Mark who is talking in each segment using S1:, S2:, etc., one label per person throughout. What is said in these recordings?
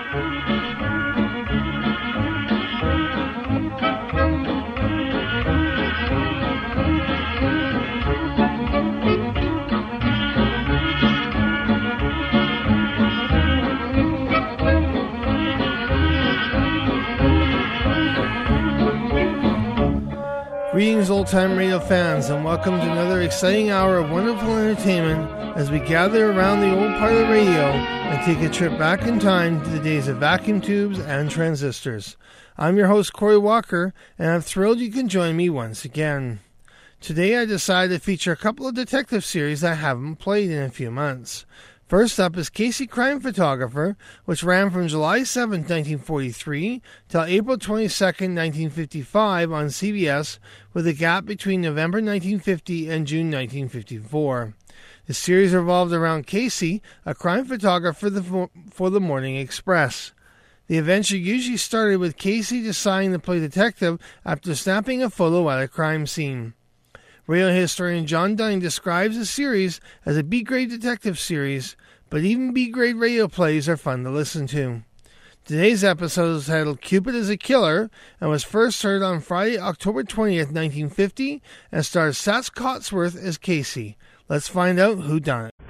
S1: Greetings, old-time radio fans, and welcome to another exciting hour of wonderful entertainment as we gather around the old part of radio and take a trip back in time to the days of vacuum tubes and transistors. I'm your host, Corey Walker, and I'm thrilled you can join me once again. Today I decided to feature a couple of detective series I haven't played in a few months. First up is Casey Crime Photographer, which ran from July 7, 1943 till April 22, 1955 on CBS, with a gap between November 1950 and June 1954. The series revolved around Casey, a crime photographer for the Morning Express. The adventure usually started with Casey deciding to play detective after snapping a photo at a crime scene. Radio historian John Dunning describes the series as a B-grade detective series, but even B-grade radio plays are fun to listen to. Today's episode is titled Cupid is a Killer and was first heard on Friday, October 20th, 1950, and stars Sats Cotsworth as Casey. Let's find out who done it.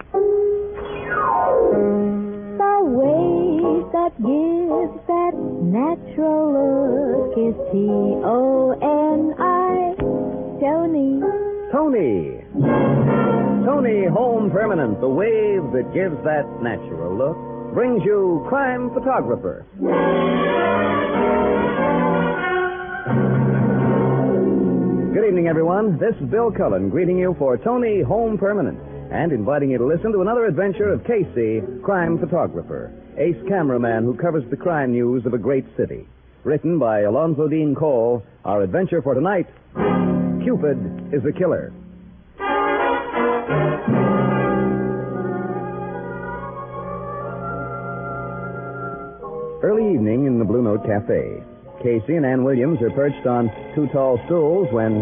S2: The way that gives that natural look is T-O-N-I, Tony.
S3: Tony Home Permanent, the wave that gives that natural look, brings you Crime Photographer. Good evening, everyone. This is Bill Cullen greeting you for Tony Home Permanent and inviting you to listen to another adventure of Casey, Crime Photographer, ace cameraman who covers the crime news of a great city. Written by Alonzo Dean Cole, our adventure for tonight, Cupid is a Killer. Early evening in the Blue Note Cafe. Casey and Ann Williams are perched on two tall stools when...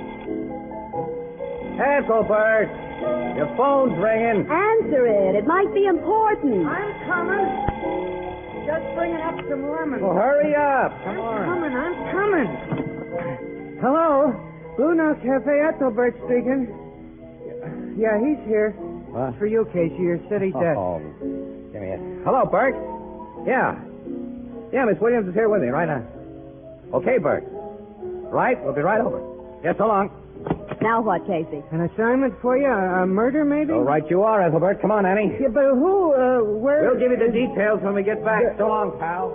S3: Hasselbert! Your phone's ringing.
S2: Answer it. It might be important.
S4: I'm coming. Just bringing up some lemons.
S3: Well, hurry up. Come on.
S4: I'm coming. Hello? Blue Note Cafe, Ethelbert speaking. Yeah, he's here.
S3: What?
S4: For you, Casey, your city desk.
S3: Oh, give me it. Hello, Bert. Yeah, Miss Williams is here with me right now. Okay, Bert. Right, we'll be right over. Yes, so long.
S2: Now what, Casey?
S4: An assignment for you? A murder, maybe?
S3: So right you are, Ethelbert. Come on, Annie.
S4: Yeah, but who, where...
S3: We'll give you the details when we get back. So long, pal.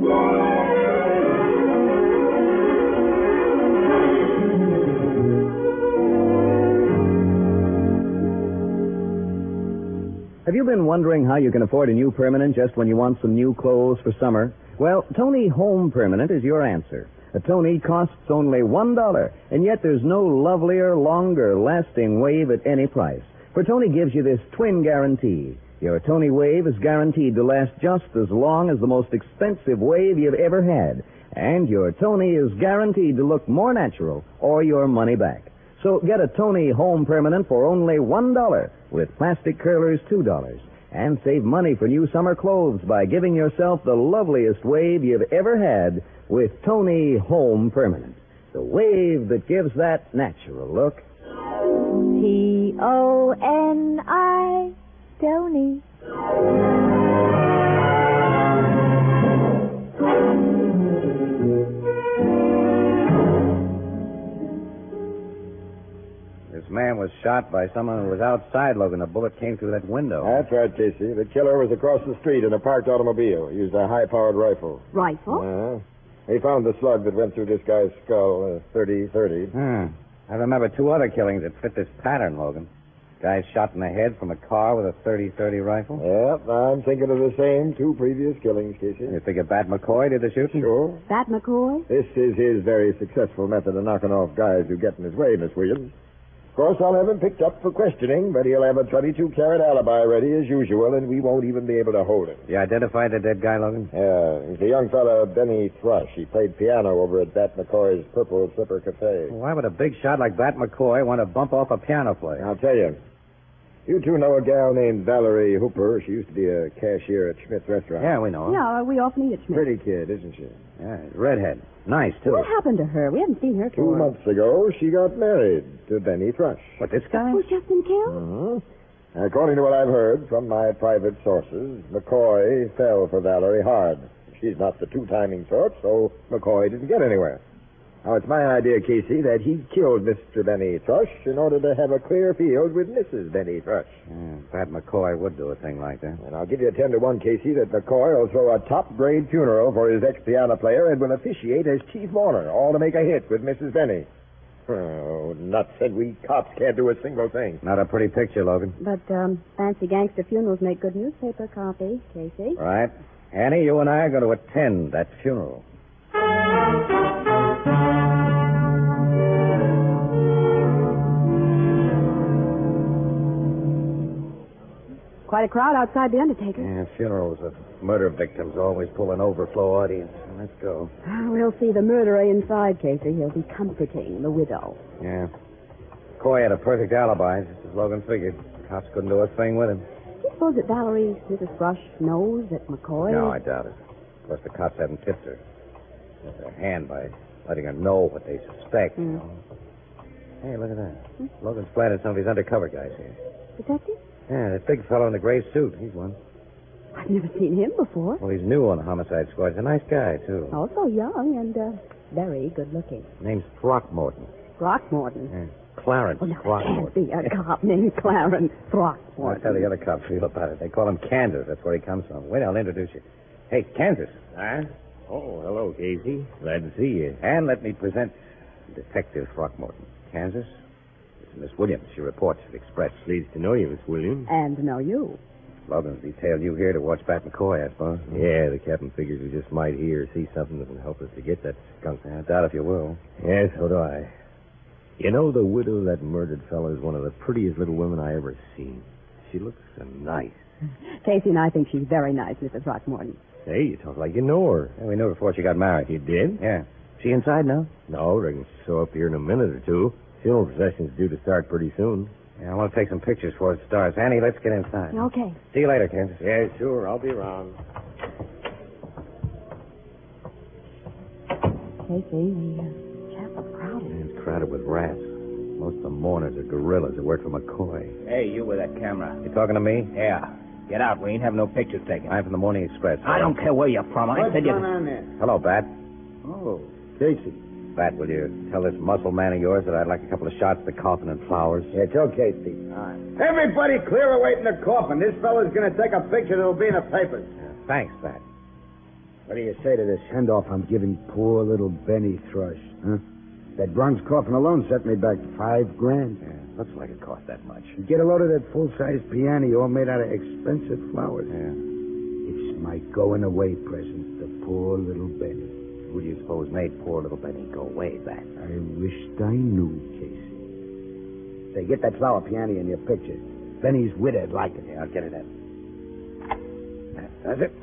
S3: Have you been wondering how you can afford a new permanent just when you want some new clothes for summer? Well, Tony Home Permanent is your answer. A Tony costs only $1, and yet there's no lovelier, longer, lasting wave at any price. For Tony gives you this twin guarantee. Your Tony wave is guaranteed to last just as long as the most expensive wave you've ever had. And your Tony is guaranteed to look more natural or your money back. So get a Tony Home Permanent for only $1 with plastic curlers $2. And save money for new summer clothes by giving yourself the loveliest wave you've ever had with Tony Home Permanent. The wave that gives that natural look.
S2: T-O-N-I, Tony.
S3: This man was shot by someone who was outside, Logan. A bullet came through that window.
S5: That's right, Casey. The killer was across the street in a parked automobile. He used a high-powered rifle.
S2: Rifle?
S5: He found the slug that went through this guy's skull, 30-30.
S3: I remember two other killings that fit this pattern, Logan. Guy shot in the head from a car with a 30-30 rifle.
S5: Yep, I'm thinking of the same two previous killings, Casey.
S3: You think Bat McCoy did the shooting?
S5: Sure.
S2: Bat McCoy?
S5: This is his very successful method of knocking off guys who get in his way, Miss Williams. Of course, I'll have him picked up for questioning, but he'll have a 22-carat alibi ready as usual, and we won't even be able to hold him.
S3: You identified the dead guy, Logan?
S5: Yeah, he's a young fella, Benny Thrush. He played piano over at Bat McCoy's Purple Slipper Cafe.
S3: Why would a big shot like Bat McCoy want to bump off a piano player?
S5: I'll tell you. You two know a gal named Valerie Hooper. She used to be a cashier at Schmidt's restaurant.
S6: Yeah, we know her.
S7: Yeah, we often eat at Schmidt.
S5: Pretty kid, isn't she?
S6: Yeah, redhead. Nice, too.
S7: What happened to her? We haven't seen her
S5: 2
S7: for...
S5: months ago, she got married to Benny Thrush.
S6: What, this guy?
S7: Who's just been killed?
S5: Mm-hmm. According to what I've heard from my private sources, McCoy fell for Valerie hard. She's not the two-timing sort, so McCoy didn't get anywhere. Now, it's my idea, Casey, that he killed Mr. Benny Thrush in order to have a clear field with Mrs. Benny Thrush.
S6: Yeah, Pat McCoy would do a thing like that.
S5: And I'll give you a 10-to-1, Casey, that McCoy will throw a top-grade funeral for his ex-piano player and will officiate as chief mourner, all to make a hit with Mrs. Benny. Oh, nuts, and we cops can't do a single thing.
S6: Not a pretty picture, Logan.
S7: But, fancy gangster funerals make good newspaper copy, Casey.
S6: Right. Annie, you and I are going to attend that funeral.
S7: Quite a crowd outside the undertaker.
S6: Yeah, funerals of murder victims always pull an overflow audience. Let's go.
S7: We'll see the murderer inside, Casey. He'll be comforting the widow.
S6: Yeah. Coy had a perfect alibi, just as Logan figured. Cops couldn't do a thing with him.
S7: Do you suppose that Valerie, Mrs. Thrush, knows that McCoy...
S6: No, I doubt it. Of course, the cops haven't tipped her. It's their hand by letting her know what they suspect. You know? Hey, look at that. Logan's planted some of his undercover guys here.
S7: Detective?
S6: Yeah, that big fellow in the gray suit. He's one.
S7: I've never seen him before.
S6: Well, he's new on the homicide squad. He's a nice guy, too.
S7: Also young and very good-looking.
S6: Name's Throckmorton.
S7: Throckmorton?
S6: Yeah. Clarence
S7: Well, now,
S6: Throckmorton.
S7: can't be a cop named Clarence
S6: Well,
S7: Throckmorton.
S6: that's how the other cops feel about it. They call him Kansas. That's where he comes from. Wait, I'll introduce you. Hey, Kansas.
S8: Huh? Oh, hello, Casey. Glad to see you.
S6: And let me present Detective Throckmorton. Kansas, this is Miss Williams. She reports at Express.
S8: Pleased to know you, Miss Williams.
S7: And to know you.
S6: Logan's detailed you here to watch Pat McCoy, I suppose.
S8: Yeah, the captain figures we just might hear or see something that will help us to get that skunk.
S6: I doubt if you will.
S8: Yeah, so do I. You know, the widow of that murdered fellow is one of the prettiest little women I ever seen. She looks so nice.
S7: Casey and I think she's very nice, Mrs. Throckmorton.
S8: Hey, you talk like you know her.
S6: Yeah, we knew her before she got married.
S8: You did?
S6: Yeah. She inside now?
S8: No, reckon she'll show up here in a minute or two. Funeral procession's due to start pretty soon.
S6: Yeah, I want to take some pictures before it starts. Annie, let's get inside.
S7: Okay.
S6: See you later, Kansas.
S8: Yeah, sure. I'll be around.
S7: Casey, the chapel's crowded.
S6: It's crowded with rats. Most of the mourners are gorillas that work for McCoy.
S9: Hey, you with that camera.
S6: You talking to me?
S9: Yeah. Get out. We ain't have no pictures taken.
S6: I'm from the Morning Express.
S9: I don't care where you're from. I
S4: What's
S9: said you...
S4: going on there?
S6: Hello, Bat.
S4: Oh, Casey.
S6: Bat, will you tell this muscle man of yours that I'd like a couple of shots of the coffin and flowers?
S4: Yeah, it's okay, Steve. All right. Everybody clear away from the coffin. This fellow's going to take a picture that'll be in the papers.
S6: Thanks, Bat.
S10: What do you say to this handoff I'm giving poor little Benny Thrush, huh? That bronze coffin alone set me back $5,000.
S6: Yeah, looks like it cost that much.
S10: You get a load of that full-size piano all made out of expensive flowers.
S6: Yeah.
S10: It's my going-away present to poor little Benny.
S6: Who do you suppose made poor little Benny go away, Bat?
S10: I wished I knew, Casey. Say, get that flower piano in your picture. Benny's widow'd like it.
S6: Yeah, I'll get it in. That does it.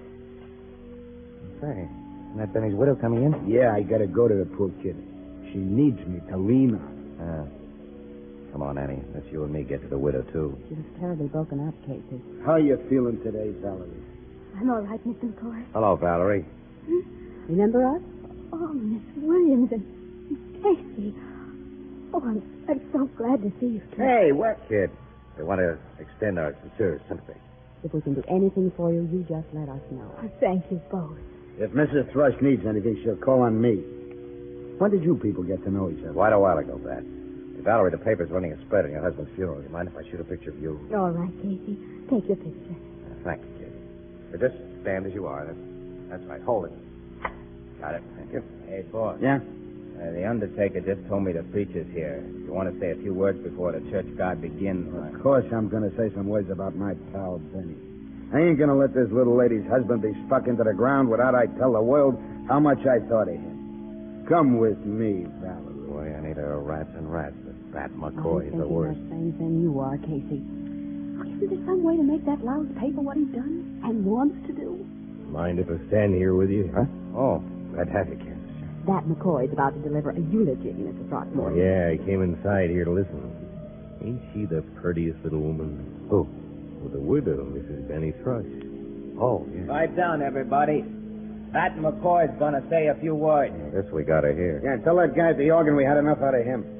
S6: Say, isn't that Benny's widow coming in?
S10: Yeah, I gotta go to the poor kid. She needs me to lean on.
S6: Come on, Annie. Let's you and me get to the widow, too.
S7: She was terribly broken up, Casey.
S10: How you feeling today, Valerie?
S2: I'm all right, Mr. McCoy.
S6: Hello, Valerie.
S7: Remember us?
S2: Oh, Miss Williams and Casey. Oh, I'm so glad to see you.
S6: Hey, what? Kid, we want to extend our sincere sympathy.
S7: If we can do anything for you, you just let us know.
S2: Oh, thank you both.
S10: If Mrs. Thrush needs anything, she'll call on me. When did you people get to know each other?
S6: Quite a while ago, Bat. Hey, Valerie, the paper's running a spread on your husband's funeral. You mind if I shoot a picture of you?
S2: All right, Casey. Take your picture.
S6: Thank you, kid. So just stand as you are. That's right. Hold it. Got it. Thank you.
S9: Hey, boss.
S10: Yeah?
S9: The undertaker just told me the preacher's here. You want to say a few words before the church guard begins?
S10: Of course I'm going to say some words about my pal, Benny. I ain't going to let this little lady's husband be stuck into the ground without I tell the world how much I thought of him. Come with me, Valerie.
S6: Boy, I need a rats and rats, but Bat
S7: I'm
S6: McCoy is
S7: thinking
S6: the worst.
S7: the same thing you are, Casey. Oh, isn't there some way to make that louse pay for what he's done and wants to do?
S8: Mind if I stand here with you?
S6: Huh? Oh, glad to have you, Kansas.
S7: That McCoy's about to deliver a eulogy, Mrs. Throckmorton.
S8: Yeah, I came inside here to listen. Ain't she the prettiest little woman?
S6: Who?
S8: Well, the widow, Mrs. Benny Thrush.
S6: Oh, yeah.
S9: Pipe down, everybody. Pat McCoy's going to say a few words.
S6: This we got to hear.
S10: Yeah, tell that guy at the organ we had enough out of him.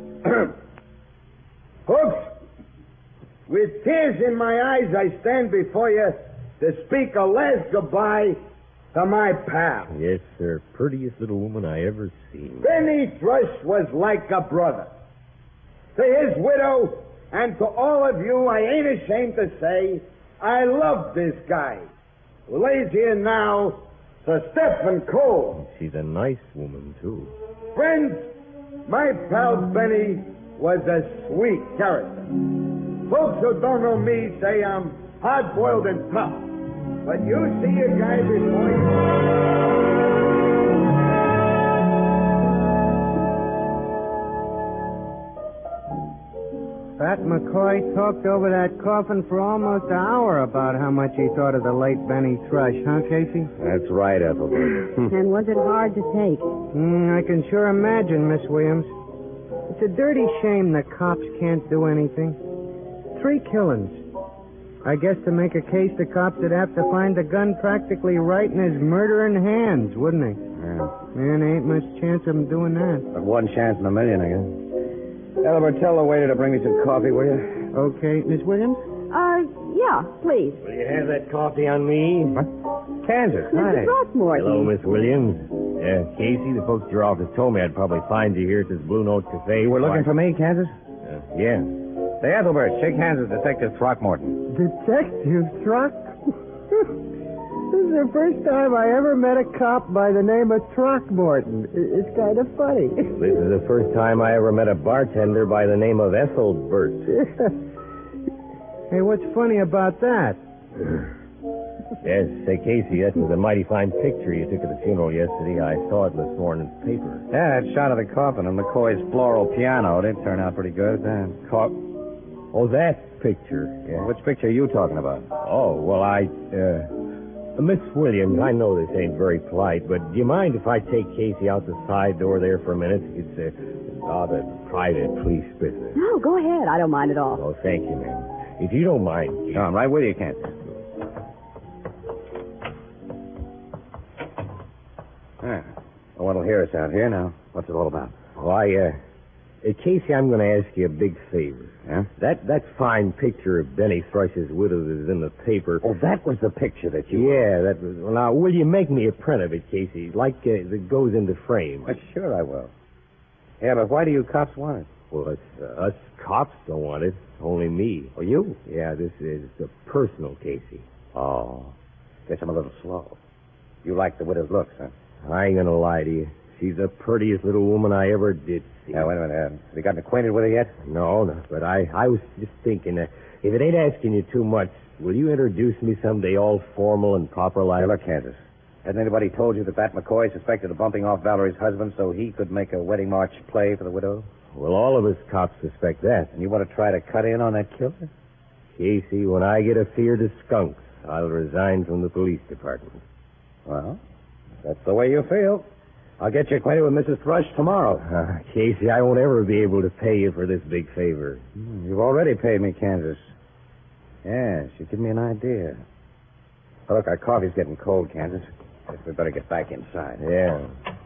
S10: Folks, with tears in my eyes, I stand before you to speak a last goodbye to my pal.
S8: Yes, sir. Prettiest little woman I ever seen.
S10: Benny Thrush was like a brother. To his widow and to all of you, I ain't ashamed to say I love this guy who lays here now, Sir Stephen Cole.
S8: She's a nice woman, too.
S10: Friends, my pal Benny was a sweet character. Folks who don't know me say I'm hard-boiled and tough. But you see a guy before you...
S4: Pat McCoy talked over that coffin for almost an hour about how much he thought of the late Benny Thrush, huh, Casey?
S6: That's right, Ethelbert.
S7: And was it hard to take?
S4: I can sure imagine, Miss Williams. It's a dirty shame the cops can't do anything. 3 killings. I guess to make a case, the cops would have to find the gun practically right in his murdering hands, wouldn't they?
S6: Yeah.
S4: Man, ain't much chance of him doing that.
S6: But one chance in a million, I guess. Ethelbert, tell the waiter to bring me some coffee, will you?
S4: Okay, Miss Williams?
S7: Yeah, please.
S8: Will you have that coffee on me?
S6: What? Kansas, hi.
S7: Mr. Throckmorton.
S8: Hello, Miss Williams. Casey, the folks at your office told me I'd probably find you here at this Blue Note Cafe.
S6: You were looking for me, Kansas?
S8: Yeah.
S6: Say, Ethelbert, shake hands with Detective Throckmorton.
S4: Detective Throck? This is the first time I ever met a cop by the name of Throckmorton. It's kind of funny.
S8: This is the first time I ever met a bartender by the name of Ethelbert.
S4: Hey, what's funny about that?
S8: Yes, say, Casey, that was a mighty fine picture you took at the funeral yesterday. I saw it in this morning's paper.
S6: Yeah, that shot of the coffin and McCoy's floral piano did turn out pretty good.
S8: Oh, that picture. Yeah.
S6: Which picture are you talking about?
S8: Oh, well, Miss Williams, I know this ain't very polite, but do you mind if I take Casey out the side door there for a minute? It's rather private police business.
S7: No, go ahead. I don't mind at all.
S8: Oh, thank you, ma'am. If you don't mind, Casey.
S6: No, I'm right with you, Kansas. Yeah. Well, what'll hear us out here now? What's it all about?
S8: Oh, Casey, I'm going to ask you a big favor.
S6: Yeah?
S8: That fine picture of Benny Thrush's widow that is in the paper.
S6: Oh, that was the picture that you...
S8: Yeah, that was... Well, now, will you make me a print of it, Casey? Like that goes into frame.
S6: Well, sure I will. Yeah, but why do you cops want it?
S8: Well, us cops don't want it. Only me.
S6: Oh, you?
S8: Yeah, this is a personal, Casey.
S6: Oh. Guess I'm a little slow. You like the widow's looks, huh?
S8: I ain't going to lie to you. She's the prettiest little woman I ever did see.
S6: Now, wait a minute. Have you gotten acquainted with her yet?
S8: No, but I was just thinking, if it ain't asking you too much, will you introduce me someday all formal and proper like?
S6: Hey, look, Kansas. Hasn't anybody told you that McCoy suspected of bumping off Valerie's husband so he could make a wedding march play for the widow?
S8: Well, all of us cops suspect that.
S6: And you want to try to cut in on that killer?
S8: Casey, when I get afeard of skunks, I'll resign from the police department.
S6: Well, that's the way you feel. I'll get you acquainted with Mrs. Thrush tomorrow.
S8: Casey, I won't ever be able to pay you for this big favor.
S6: You've already paid me, Kansas. Yes, you give me an idea. Oh, look, our coffee's getting cold, Kansas. Guess we better get back inside.
S8: Yeah.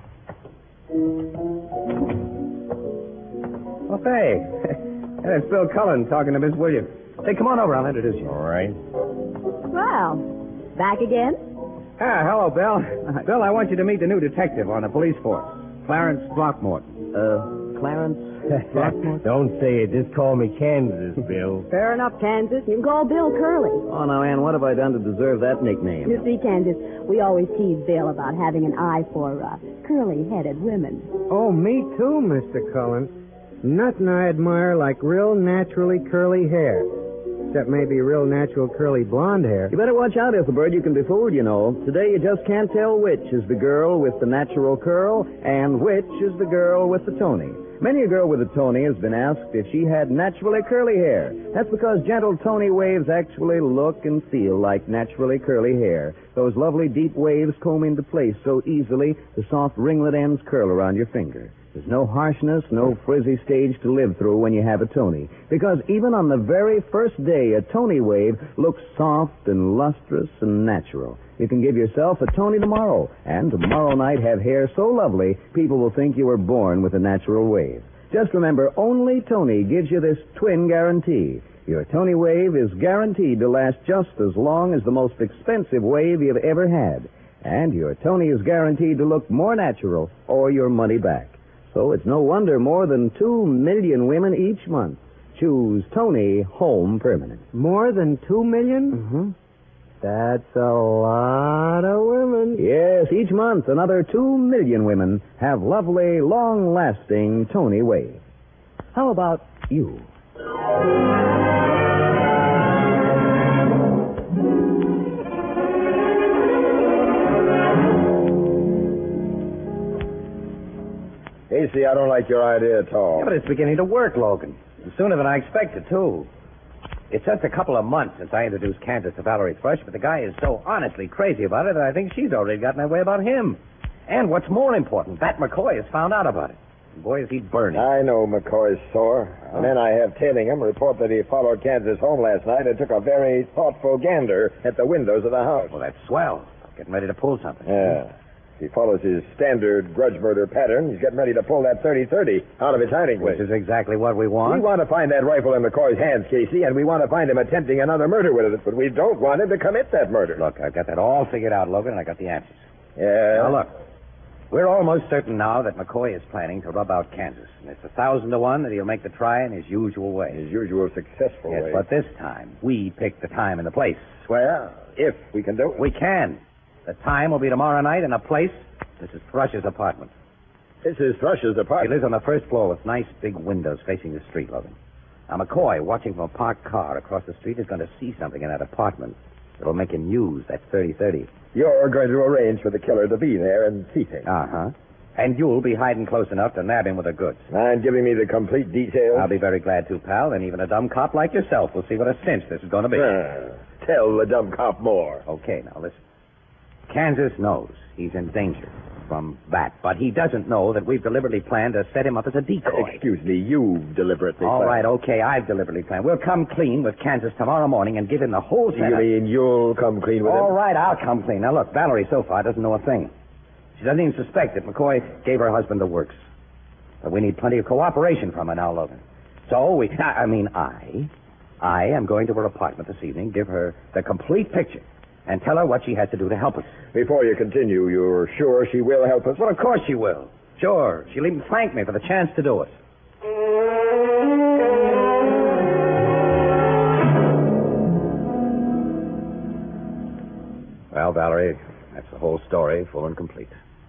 S6: Oh, hey. It's Bill Cullen talking to Miss Williams. Hey, come on over. I'll introduce you.
S8: All right.
S7: Well, back again?
S6: Hello, Bill. Bill, I want you to meet the new detective on the police force, Clarence Throckmorton.
S3: Clarence?
S8: Don't say it. Just call me Kansas, Bill.
S7: Fair enough, Kansas. You can call Bill Curly.
S3: Oh, now, Ann, what have I done to deserve that nickname?
S7: You see, Kansas, we always tease Bill about having an eye for curly-headed women.
S4: Oh, me too, Mr. Cullen. Nothing I admire like real naturally curly hair. Except maybe real natural curly blonde hair.
S3: You better watch out, Ethelbert. You can be fooled, you know. Today you just can't tell which is the girl with the natural curl and which is the girl with the Tony. Many a girl with a Tony has been asked if she had naturally curly hair. That's because gentle Tony waves actually look and feel like naturally curly hair. Those lovely deep waves comb into place so easily the soft ringlet ends curl around your finger. There's no harshness, no frizzy stage to live through when you have a Tony. Because even on the very first day, a Tony wave looks soft and lustrous and natural. You can give yourself a Tony tomorrow, and tomorrow night have hair so lovely, people will think you were born with a natural wave. Just remember, only Tony gives you this twin guarantee. Your Tony wave is guaranteed to last just as long as the most expensive wave you've ever had. And your Tony is guaranteed to look more natural or your money back. So it's no wonder more than 2 million women each month choose Tony Home Permanent.
S4: More than 2 million?
S3: Mm-hmm.
S4: That's a lot of women.
S3: Yes, each month another 2 million women have lovely, long-lasting Tony wave. How about you?
S5: Casey, I don't like your idea at all.
S6: Yeah, but it's beginning to work, Logan. And sooner than I expected, too. It's just a couple of months since I introduced Kansas to Valerie Thrush, but the guy is so honestly crazy about it that I think she's already gotten her way about him. And what's more important, Bat McCoy has found out about it. And boy, is he burning.
S5: I know McCoy's sore.
S6: Oh.
S5: And then I have Tailingham report that he followed Kansas home last night and took a very thoughtful gander at the windows of the house.
S6: Well, that's swell. Getting ready to pull something.
S5: Yeah. He follows his standard grudge murder pattern. He's getting ready to pull that 30-30 out of his hiding place.
S6: Which is exactly what we want.
S5: We want to find that rifle in McCoy's hands, Casey, and we want to find him attempting another murder with it, but we don't want him to commit that murder.
S6: Look, I've got that all figured out, Logan, and I got the answers.
S5: Yeah?
S6: Now, look. We're almost certain now that McCoy is planning to rub out Kansas. And it's 1,000 to 1 that he'll make the try in his usual way.
S5: His usual successful
S6: yes,
S5: way.
S6: But this time, we pick the time and the place.
S5: Well, if we can do it.
S6: We can. The time will be tomorrow night, and the place, this is Thrush's apartment.
S5: This is Thrush's
S6: He
S5: apartment.
S6: lives on the first floor with nice big windows facing the street, Logan. Now, McCoy, watching from a parked car across the street, is going to see something in that apartment that'll make him use that 30-30.
S5: You're going to arrange for the killer to be there and see things.
S6: Uh-huh. And you'll be hiding close enough to nab him with the goods.
S5: Mind giving me the complete details?
S6: I'll be very glad to, pal, and even a dumb cop like yourself will see what a cinch this is going to be.
S5: Tell the dumb cop more.
S6: Okay, now listen. Kansas knows he's in danger from Bat, but he doesn't know that we've deliberately planned to set him up as a decoy.
S5: Excuse me, you've deliberately
S6: All
S5: planned.
S6: right, okay, I've deliberately planned. We'll come clean with Kansas tomorrow morning and give him the whole
S5: You
S6: setup.
S5: mean you'll come clean with him?
S6: All right, I'll come clean. Now, look, Valerie so far doesn't know a thing. She doesn't even suspect that McCoy gave her husband the works. But we need plenty of cooperation from her now, Logan. So I am going to her apartment this evening, give her the complete picture, and tell her what she has to do to help us.
S5: Before you continue, you're sure she will help us?
S6: Well, of course she will. Sure. She'll even thank me for the chance to do it. Well, Valerie, that's the whole story, full and complete.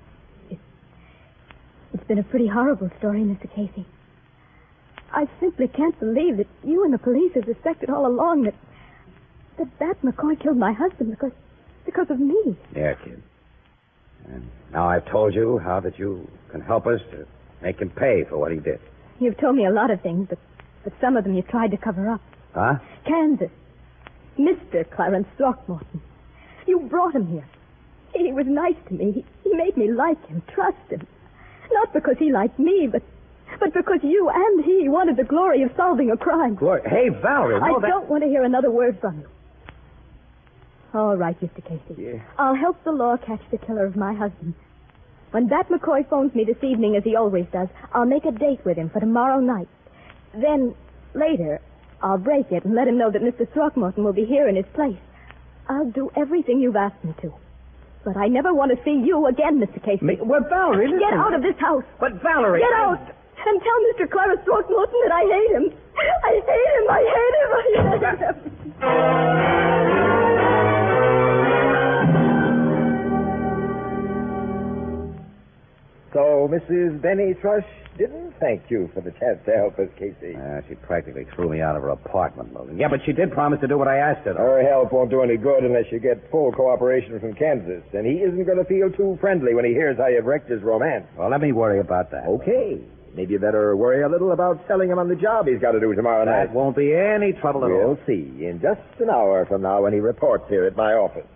S2: It's been a pretty horrible story, Mr. Casey. I simply can't believe that you and the police have suspected all along that Bat McCoy killed my husband because of me.
S6: Yeah, kid. And now I've told you how that you can help us to make him pay for what he did.
S2: You've told me a lot of things, but some of them you've tried to cover up.
S6: Huh?
S2: Kansas. Mr. Clarence Throckmorton. You brought him here. He was nice to me. He made me like him, trust him. Not because he liked me, but because you and he wanted the glory of solving a crime.
S6: Hey, Valerie,
S2: I don't want to hear another word from you. All right, Mr. Casey.
S6: Yeah.
S2: I'll help the law catch the killer of my husband. When Bat McCoy phones me this evening, as he always does, I'll make a date with him for tomorrow night. Then, later, I'll break it and let him know that Mr. Throckmorton will be here in his place. I'll do everything you've asked me to. But I never want to see you again, Mr. Casey.
S6: Well, Valerie, listen.
S2: Get out of this house.
S6: But, Valerie...
S2: Get out! And tell Mr. Clarence Throckmorton that I hate him. I hate him. I hate him. I hate him.
S5: So Mrs. Benny Thrush didn't thank you for the chance to help us, Casey.
S6: She practically threw me out of her apartment, Logan. Yeah, but she did promise to do what I asked her.
S5: Her help won't do any good unless you get full cooperation from Kansas. And he isn't going to feel too friendly when he hears how you've wrecked his romance.
S6: Well, let me worry about that.
S5: Okay. Maybe you better worry a little about selling him on the job he's got to do tomorrow night.
S6: That won't be any trouble at all.
S5: We'll see in just an hour from now when he reports here at my office.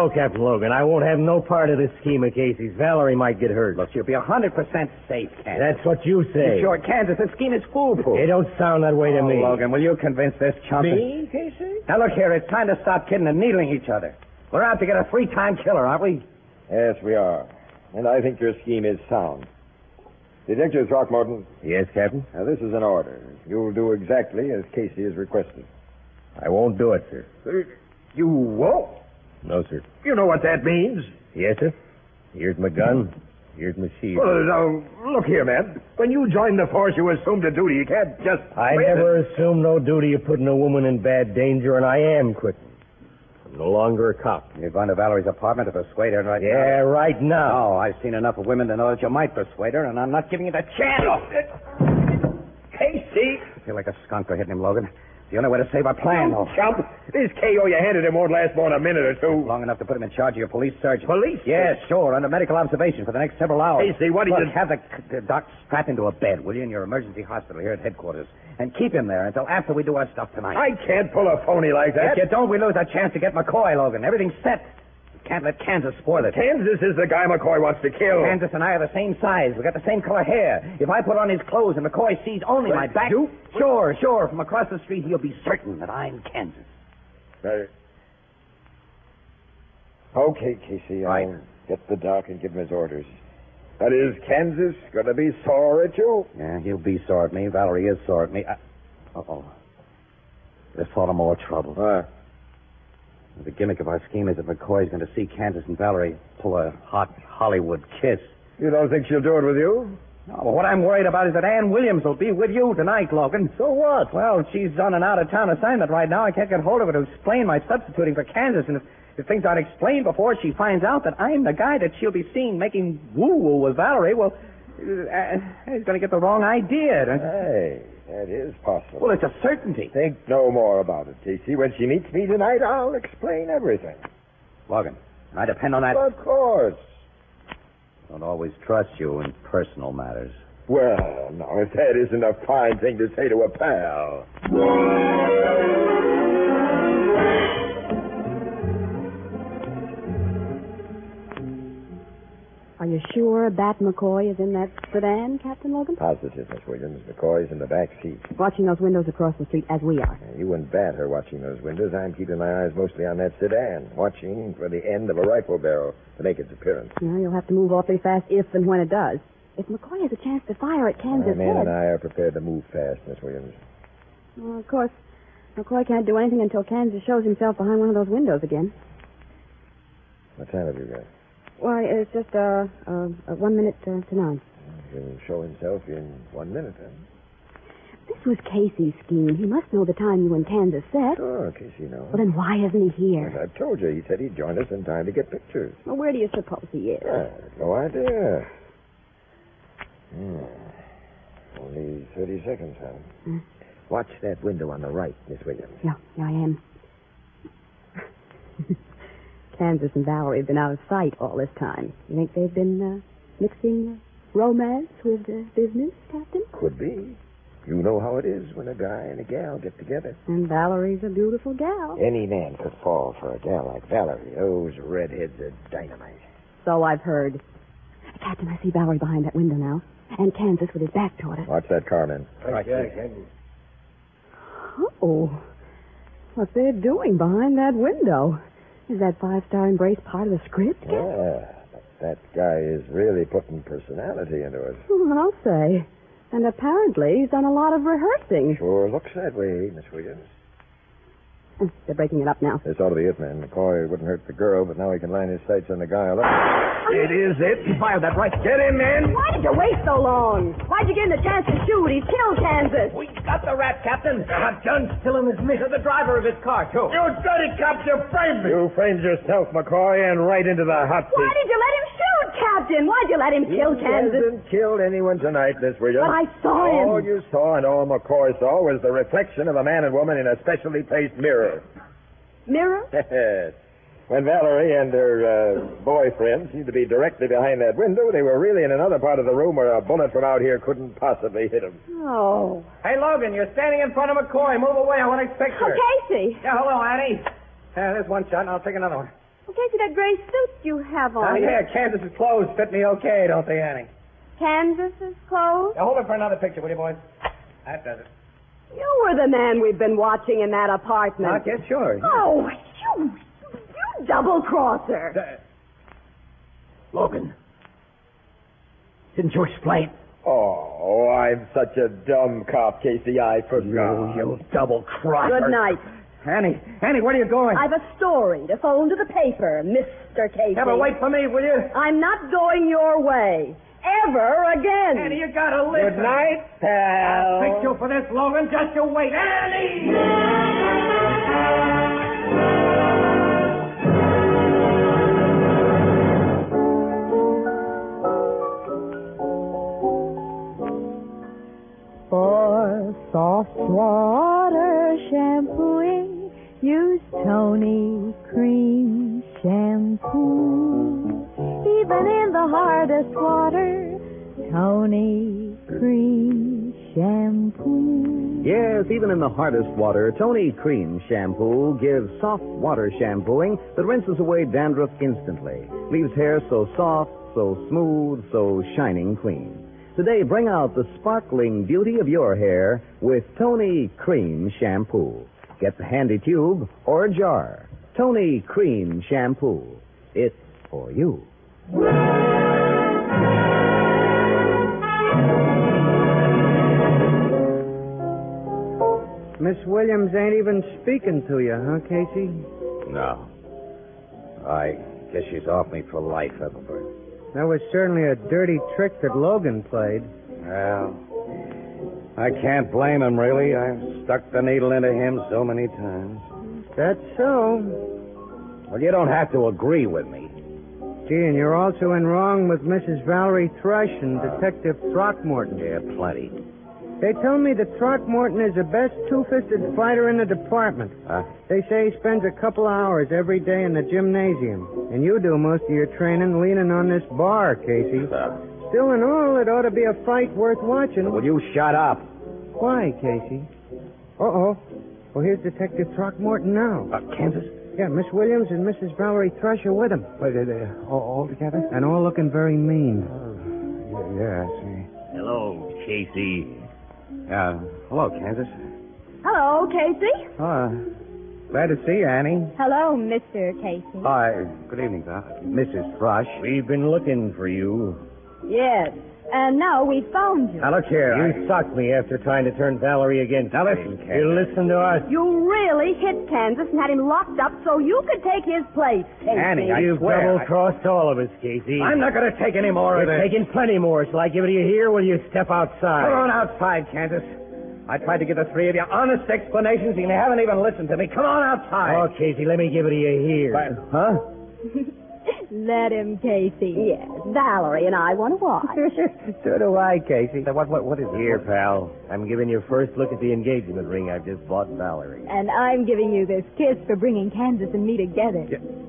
S8: No, Captain Logan. I won't have no part of this scheme of Casey's. Valerie might get hurt.
S6: Look, you'll be 100% safe, Kansas.
S8: That's what you say.
S6: Sure, Kansas, this scheme is foolproof.
S8: It don't sound that way to me.
S6: Logan, will you convince this chump?
S8: Me, Casey?
S6: Now, look here. It's time to stop kidding and needling each other. We're out to get a 3-time killer, aren't we?
S5: Yes, we are. And I think your scheme is sound. Detective Throckmorton.
S8: Yes, Captain?
S5: Now, this is an order. You'll do exactly as Casey has requested.
S8: I won't do it, sir.
S10: You won't?
S8: No, sir.
S10: You know what that means?
S8: Yes, sir. Here's my gun. Here's my shield.
S10: Well, now, look here, man. When you joined the force, you assumed a duty. You can't just...
S8: I never assumed no duty of putting a woman in bad danger, and I am quitting. I'm no longer a cop.
S6: You're going to Valerie's apartment to persuade her right now?
S8: Yeah, right now.
S6: Oh, I've seen enough of women to know that you might persuade her, and I'm not giving you the chance.
S10: Casey!
S6: I feel like a skunk for hitting him, Logan. It's the only way to save our plan, though.
S10: Chump, this KO you handed him won't last more than a minute or two.
S6: Long enough to put him in charge of your police surgeon.
S10: Police?
S6: Yes, sure, under medical observation for the next several hours.
S10: Casey, what do you...
S6: Look, have the doc strapped into a bed, will you, in your emergency hospital here at headquarters, and keep him there until after we do our stuff tonight.
S10: I can't pull a phony like that.
S6: If you don't, we lose our chance to get McCoy, Logan. Everything's set. Can't let Kansas spoil it.
S10: Kansas is the guy McCoy wants to kill.
S6: Kansas and I are the same size. We got the same color hair. If I put on his clothes and McCoy sees only my back...
S10: You?
S6: Sure. From across the street, he'll be certain that I'm Kansas.
S5: Okay, Casey.
S6: Right.
S5: I'll get the doc and give him his orders. That is, Kansas going to be sore at you?
S6: Yeah, he'll be sore at me. Valerie is sore at me. Uh-oh. There's sort of more trouble. The gimmick of our scheme is that McCoy's going to see Kansas and Valerie pull a hot Hollywood kiss.
S5: You don't think she'll do it with you?
S6: No, but what I'm worried about is that Ann Williams will be with you tonight, Logan.
S5: So what?
S6: Well, she's on an out-of-town assignment right now. I can't get hold of her to explain my substituting for Kansas. And if things aren't explained before she finds out that I'm the guy that she'll be seen making woo-woo with Valerie, well, he's going to get the wrong idea.
S5: Hey, that is possible.
S6: Well, it's a certainty.
S5: Think no more about it, Casey. When she meets me tonight, I'll explain everything.
S6: Logan, can I depend on that?
S5: Of course.
S6: Don't always trust you in personal matters.
S5: Well, now, if that isn't a fine thing to say to a pal.
S7: Are you sure Bat McCoy is in that sedan, Captain Logan?
S5: Positive, Miss Williams. McCoy's in the back seat.
S7: Watching those windows across the street as we are.
S5: You and Bat are watching those windows. I'm keeping my eyes mostly on that sedan, watching for the end of a rifle barrel to make its appearance.
S7: Well, you'll have to move awfully fast if and when it does. If McCoy has a chance to fire at Kansas'
S5: My man
S7: head...
S5: and I are prepared to move fast, Miss Williams.
S7: Well, of course, McCoy can't do anything until Kansas shows himself behind one of those windows again.
S5: What time have you got?
S7: Why, it's just 1 minute to 9.
S5: He'll show himself in 1 minute, then.
S7: This was Casey's scheme. He must know the time you and Kansas set.
S5: Sure, Casey knows.
S7: Well, then why isn't he here?
S5: As I've told you, he said he'd join us in time to get pictures.
S7: Well, where do you suppose he is?
S5: No idea. Only 30 seconds, huh? Watch that window on the right, Miss Williams.
S7: Yeah, I am. Kansas and Valerie have been out of sight all this time. You think they've been mixing romance with business, Captain?
S5: Could be. You know how it is when a guy and a gal get together.
S7: And Valerie's a beautiful gal.
S5: Any man could fall for a gal like Valerie. Those redheads are dynamite.
S7: So I've heard. Captain, I see Valerie behind that window now. And Kansas with his back toward us.
S5: Watch that car, man.
S6: Right,
S7: Oh, what they're doing behind that window. Is that five-star embrace part of the script?
S5: Yeah, but that guy is really putting personality into it.
S7: Well, I'll say. And apparently he's done a lot of rehearsing.
S5: Sure looks that way, Miss Williams.
S7: They're breaking it up now.
S5: This ought to be it, man. McCoy wouldn't hurt the girl, but now he can line his sights on the guy. Look.
S10: It is it. He fired that right. Get in, man.
S2: Why did you wait so long? Why'd you give him the chance to shoot? He's killed Kansas.
S6: We got the rat, Captain. That gun's still in his mitt. The driver of his car, too.
S10: You dirty cops, you framed me. You framed yourself, McCoy, and right into the hot seat.
S2: Why did you let him shoot, Captain? Why'd you let him kill Kansas?
S5: He hasn't killed anyone tonight, Miss Williams.
S2: But I saw him.
S5: All you saw and all McCoy saw was the reflection of a man and woman in a specially placed mirror.
S2: Mirror?
S5: When Valerie and her boyfriend seemed to be directly behind that window, they were really in another part of the room where a bullet from out here couldn't possibly hit them.
S2: Oh.
S6: Hey, Logan, you're standing in front of McCoy. Move away. I want to take picture.
S2: Oh, Casey.
S6: Yeah, hello, Annie. There's one shot, and I'll take another one.
S7: Well, Casey, that gray suit you have on.
S6: Yeah, Kansas's clothes fit me okay, don't they, Annie?
S7: Kansas's clothes?
S6: Now, hold it for another picture, will you, boys? That does it.
S7: You were the man we've been watching in that apartment.
S6: I guess sure.
S7: Oh, you double-crosser.
S6: Logan. Didn't you explain?
S5: Oh, I'm such a dumb cop, Casey. I forgot.
S6: You double-crosser.
S7: Good night.
S6: Annie, where are you going?
S7: I've a story to phone to the paper, Mr. Casey.
S6: Yeah, but wait for me, will you?
S7: I'm not going your way. Ever again.
S6: Annie, you gotta listen.
S5: Good night, pal.
S6: I'll fix you for this, Logan. Just you wait. Annie!
S2: For soft water shampooing, use Tony Cream Shampoo. Even in the hardest water, Tony Cream Shampoo.
S3: Yes, even in the hardest water, Tony Cream Shampoo gives soft water shampooing that rinses away dandruff instantly. Leaves hair so soft, so smooth, so shining clean. Today, bring out the sparkling beauty of your hair with Tony Cream Shampoo. Get the handy tube or jar. Tony Cream Shampoo. It's for you.
S4: Miss Williams ain't even speaking to you, huh, Casey?
S6: No. I guess she's off me for life, Ethelbert.
S4: That was certainly a dirty trick that Logan played.
S6: Well, I can't blame him, really. I've stuck the needle into him so many times.
S4: That's so.
S6: Well, you don't have to agree with me.
S4: Gee, and you're also in wrong with Mrs. Valerie Thrush and Detective Throckmorton.
S6: Yeah, plenty.
S4: They tell me that Throckmorton is the best two-fisted fighter in the department.
S6: Huh?
S4: They say he spends a couple hours every day in the gymnasium. And you do most of your training leaning on this bar, Casey. Still in all, it ought to be a fight worth watching.
S6: Will you shut up?
S4: Why, Casey? Uh-oh. Well, here's Detective Throckmorton now.
S6: Kansas?
S4: Yeah, Miss Williams and Mrs. Valerie Thrush are with him.
S6: Wait, all together?
S4: And all looking very mean.
S6: Yeah, I see.
S8: Hello, Casey.
S6: Hello, Kansas.
S2: Hello, Casey.
S6: Glad to see you, Annie.
S2: Hello, Mr. Casey.
S6: Hi. Good evening, Mrs. Thrush.
S8: We've been looking for you.
S2: Yes. And now we found you.
S6: Now, look here.
S8: You sucked me after trying to turn Valerie against
S6: Now,
S8: me.
S6: listen, Kansas.
S8: You listen to us.
S7: You really hit Kansas and had him locked up so you could take his place, Casey.
S6: Annie, I
S8: You've
S6: swear.
S8: double-crossed all of us, Casey.
S6: I'm not going to take any more of
S8: You're
S6: this.
S8: taking plenty more. Shall I give it to you here or will you step outside?
S6: Come on outside, Kansas. I tried to give the three of you honest explanations, and you haven't even listened to me. Come on outside.
S8: Oh, Casey, let me give it to you here.
S6: Huh?
S2: Let him, Casey.
S7: Yes, Valerie and I want to watch.
S6: So do I, Casey. What is it?
S8: Here, pal. I'm giving you first look at the engagement ring I've just bought Valerie.
S2: And I'm giving you this kiss for bringing Kansas and me together.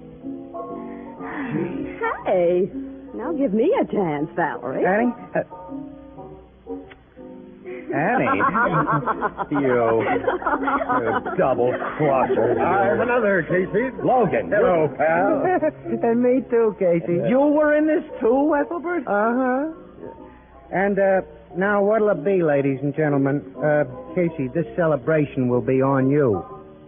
S7: Hey, now give me a chance, Valerie.
S6: Annie? Annie? you double-crosser.
S8: I've another, Casey.
S6: Logan.
S8: Hello, pal.
S4: And me too, Casey.
S6: You were in this too, Ethelbert?
S4: Uh-huh. And, now what'll it be, ladies and gentlemen? Casey, this celebration will be on you.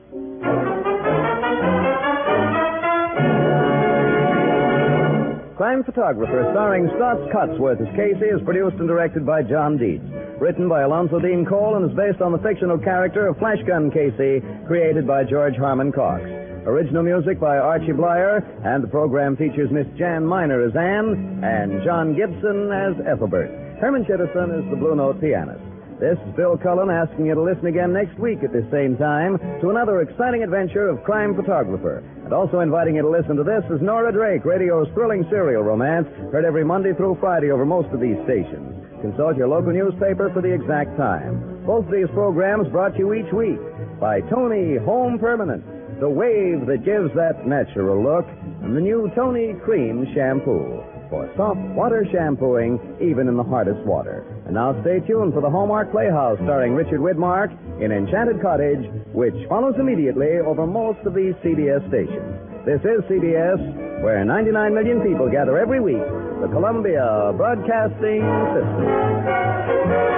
S3: Crime Photographer, starring Scott Cotsworth as Casey, is produced and directed by John Dietz. Written by Alonzo Dean Cole and is based on the fictional character of Flash Gun Casey, created by George Harmon Cox. Original music by Archie Blyer, and the program features Miss Jan Miner as Anne and John Gibson as Ethelbert. Herman Chittison is the Blue Note pianist. This is Bill Cullen asking you to listen again next week at the same time to another exciting adventure of Crime Photographer. And also inviting you to listen to This Is Nora Drake, radio's thrilling serial romance, heard every Monday through Friday over most of these stations. Consult your local newspaper for the exact time. Both of these programs brought to you each week by Tony Home Permanent, the wave that gives that natural look, and the new Tony Cream Shampoo for soft water shampooing, even in the hardest water. And now stay tuned for the Hallmark Playhouse, starring Richard Widmark in Enchanted Cottage, which follows immediately over most of these CBS stations. This is CBS, where 99 million people gather every week. The Columbia Broadcasting System.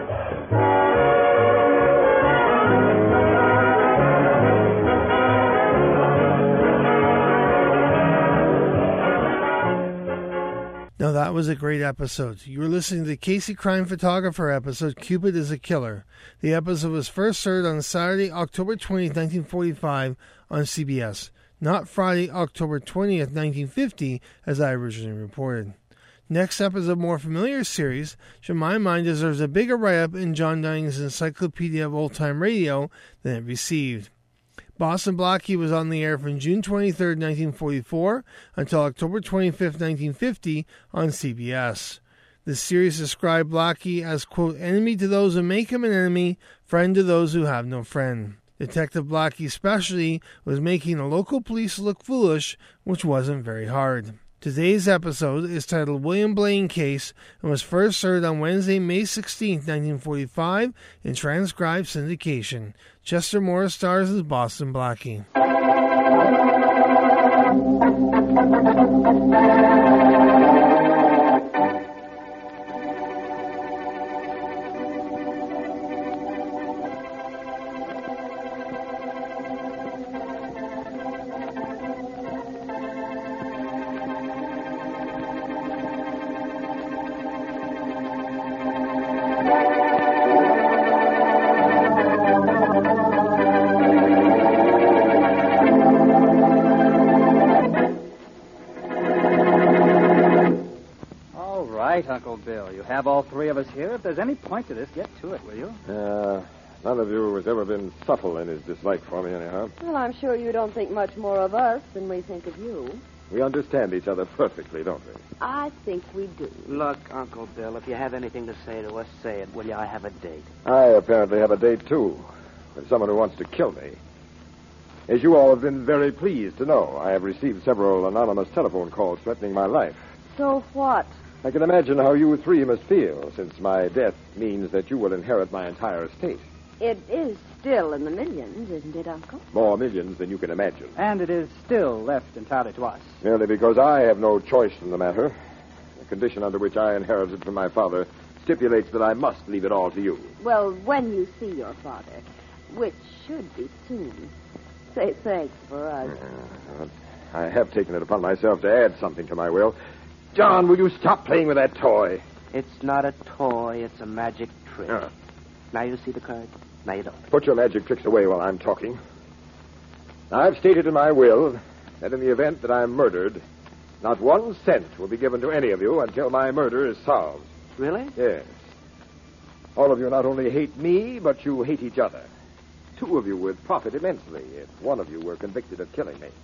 S1: Now, that was a great episode. You were listening to the Casey Crime Photographer episode, Cupid is a Killer. The episode was first aired on Saturday, October 20th, 1945 on CBS, not Friday, October 20th, 1950, as I originally reported. Next up is a more familiar series, which in my mind deserves a bigger write-up in John Dunning's Encyclopedia of Old-Time Radio than it received. Boston Blackie was on the air from June 23, 1944 until October 25, 1950 on CBS. This series described Blackie as, quote, enemy to those who make him an enemy, friend to those who have no friend. Detective Blackie's specialty was making the local police look foolish, which wasn't very hard. Today's episode is titled William Blaine Case and was first aired on Wednesday, May 16, 1945 in transcribed syndication. Chester Morris stars as Boston Blackie.
S11: Uncle Bill. You have all three of us here. If there's any point to this, get to it, will you?
S12: None of you has ever been subtle in his dislike for me, anyhow.
S13: Well, I'm sure you don't think much more of us than we think of you.
S12: We understand each other perfectly, don't we?
S13: I think we do.
S14: Look, Uncle Bill, if you have anything to say to us, say it, will you? I have a date.
S12: I apparently have a date, too, with someone who wants to kill me. As you all have been very pleased to know, I have received several anonymous telephone calls threatening my life.
S13: So what?
S12: I can imagine how you three must feel, since my death means that you will inherit my entire estate.
S13: It is still in the millions, isn't it, Uncle?
S12: More millions than you can imagine.
S11: And it is still left entirely to us.
S12: Merely because I have no choice in the matter. The condition under which I inherited from my father stipulates that I must leave it all to you.
S13: Well, when you see your father, which should be soon, say thanks for us.
S12: I have taken it upon myself to add something to my will. John, will you stop playing with that toy?
S14: It's not a toy. It's a magic trick. Now you see the card. Now you don't.
S12: Put your magic tricks away while I'm talking. Now, I've stated in my will that in the event that I'm murdered, not 1 cent will be given to any of you until my murder is solved.
S14: Really?
S12: Yes. All of you not only hate me, but you hate each other. 2 of you would profit immensely if one of you were convicted of killing me.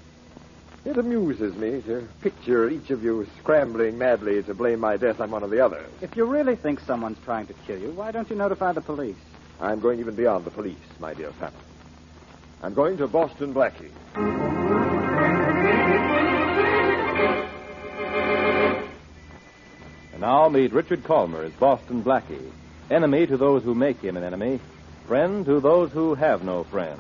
S12: It amuses me to picture each of you scrambling madly to blame my death on one of the others.
S11: If you really think someone's trying to kill you, why don't you notify the police?
S12: I'm going even beyond the police, my dear family. I'm going to Boston Blackie.
S15: And now meet Richard Colmer as Boston Blackie, enemy to those who make him an enemy, friend to those who have no friend.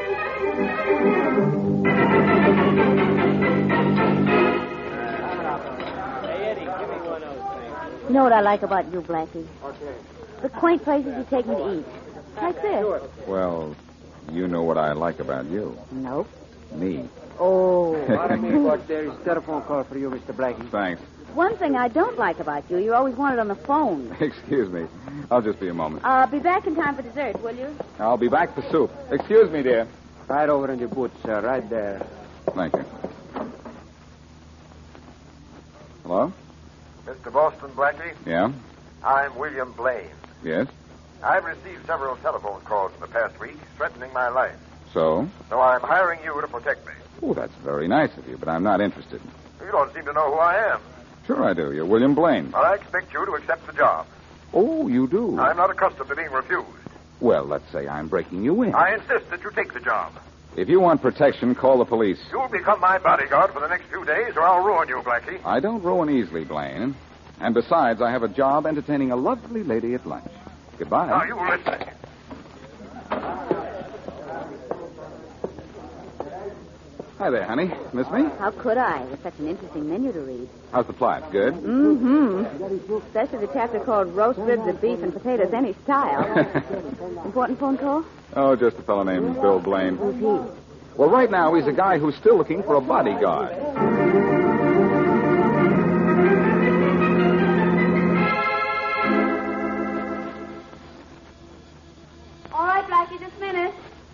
S2: You know what I like about you, Blackie? The quaint places you take me to eat. Like this.
S16: Well, you know what I like about you.
S2: Nope.
S16: Me.
S2: Oh.
S11: There's a telephone call for you, Mr. Blackie.
S16: Thanks.
S2: One thing I don't like about you, you're always wanted on the phone.
S16: Excuse me. I'll just be a moment.
S2: I'll be back in time for dessert, will you?
S16: I'll be back for soup. Excuse me, dear.
S11: Right over in your boots, sir. Right there.
S16: Thank you. Hello?
S5: Mr. Boston Blackie?
S16: Yeah?
S5: I'm William Blaine.
S16: Yes?
S5: I've received several telephone calls in the past week threatening my life.
S16: So?
S5: So I'm hiring you to protect me.
S16: Oh, that's very nice of you, but I'm not interested.
S5: You don't seem to know who I am.
S16: Sure I do. You're William Blaine.
S5: Well, I expect you to accept the job.
S16: Oh, you do?
S5: I'm not accustomed to being refused.
S16: Well, let's say I'm breaking you in.
S5: I insist that you take the job.
S16: If you want protection, call the police.
S5: You'll become my bodyguard for the next few days, or I'll ruin you, Blackie.
S16: I don't ruin easily, Blaine. And besides, I have a job entertaining a lovely lady at lunch. Goodbye.
S5: Now, you listen.
S16: Hi there, honey. Miss me?
S13: How could I, with such an interesting menu to read?
S16: How's the plot? Good?
S13: Mm-hmm. Especially the chapter called Roast Ribs of Beef and Potatoes Any Style. Important phone call?
S16: Oh, just a fellow named Bill Blaine.
S13: Who's he?
S16: Well, right now, he's a guy who's still looking for a bodyguard.
S13: All right, Blackie, just a minute.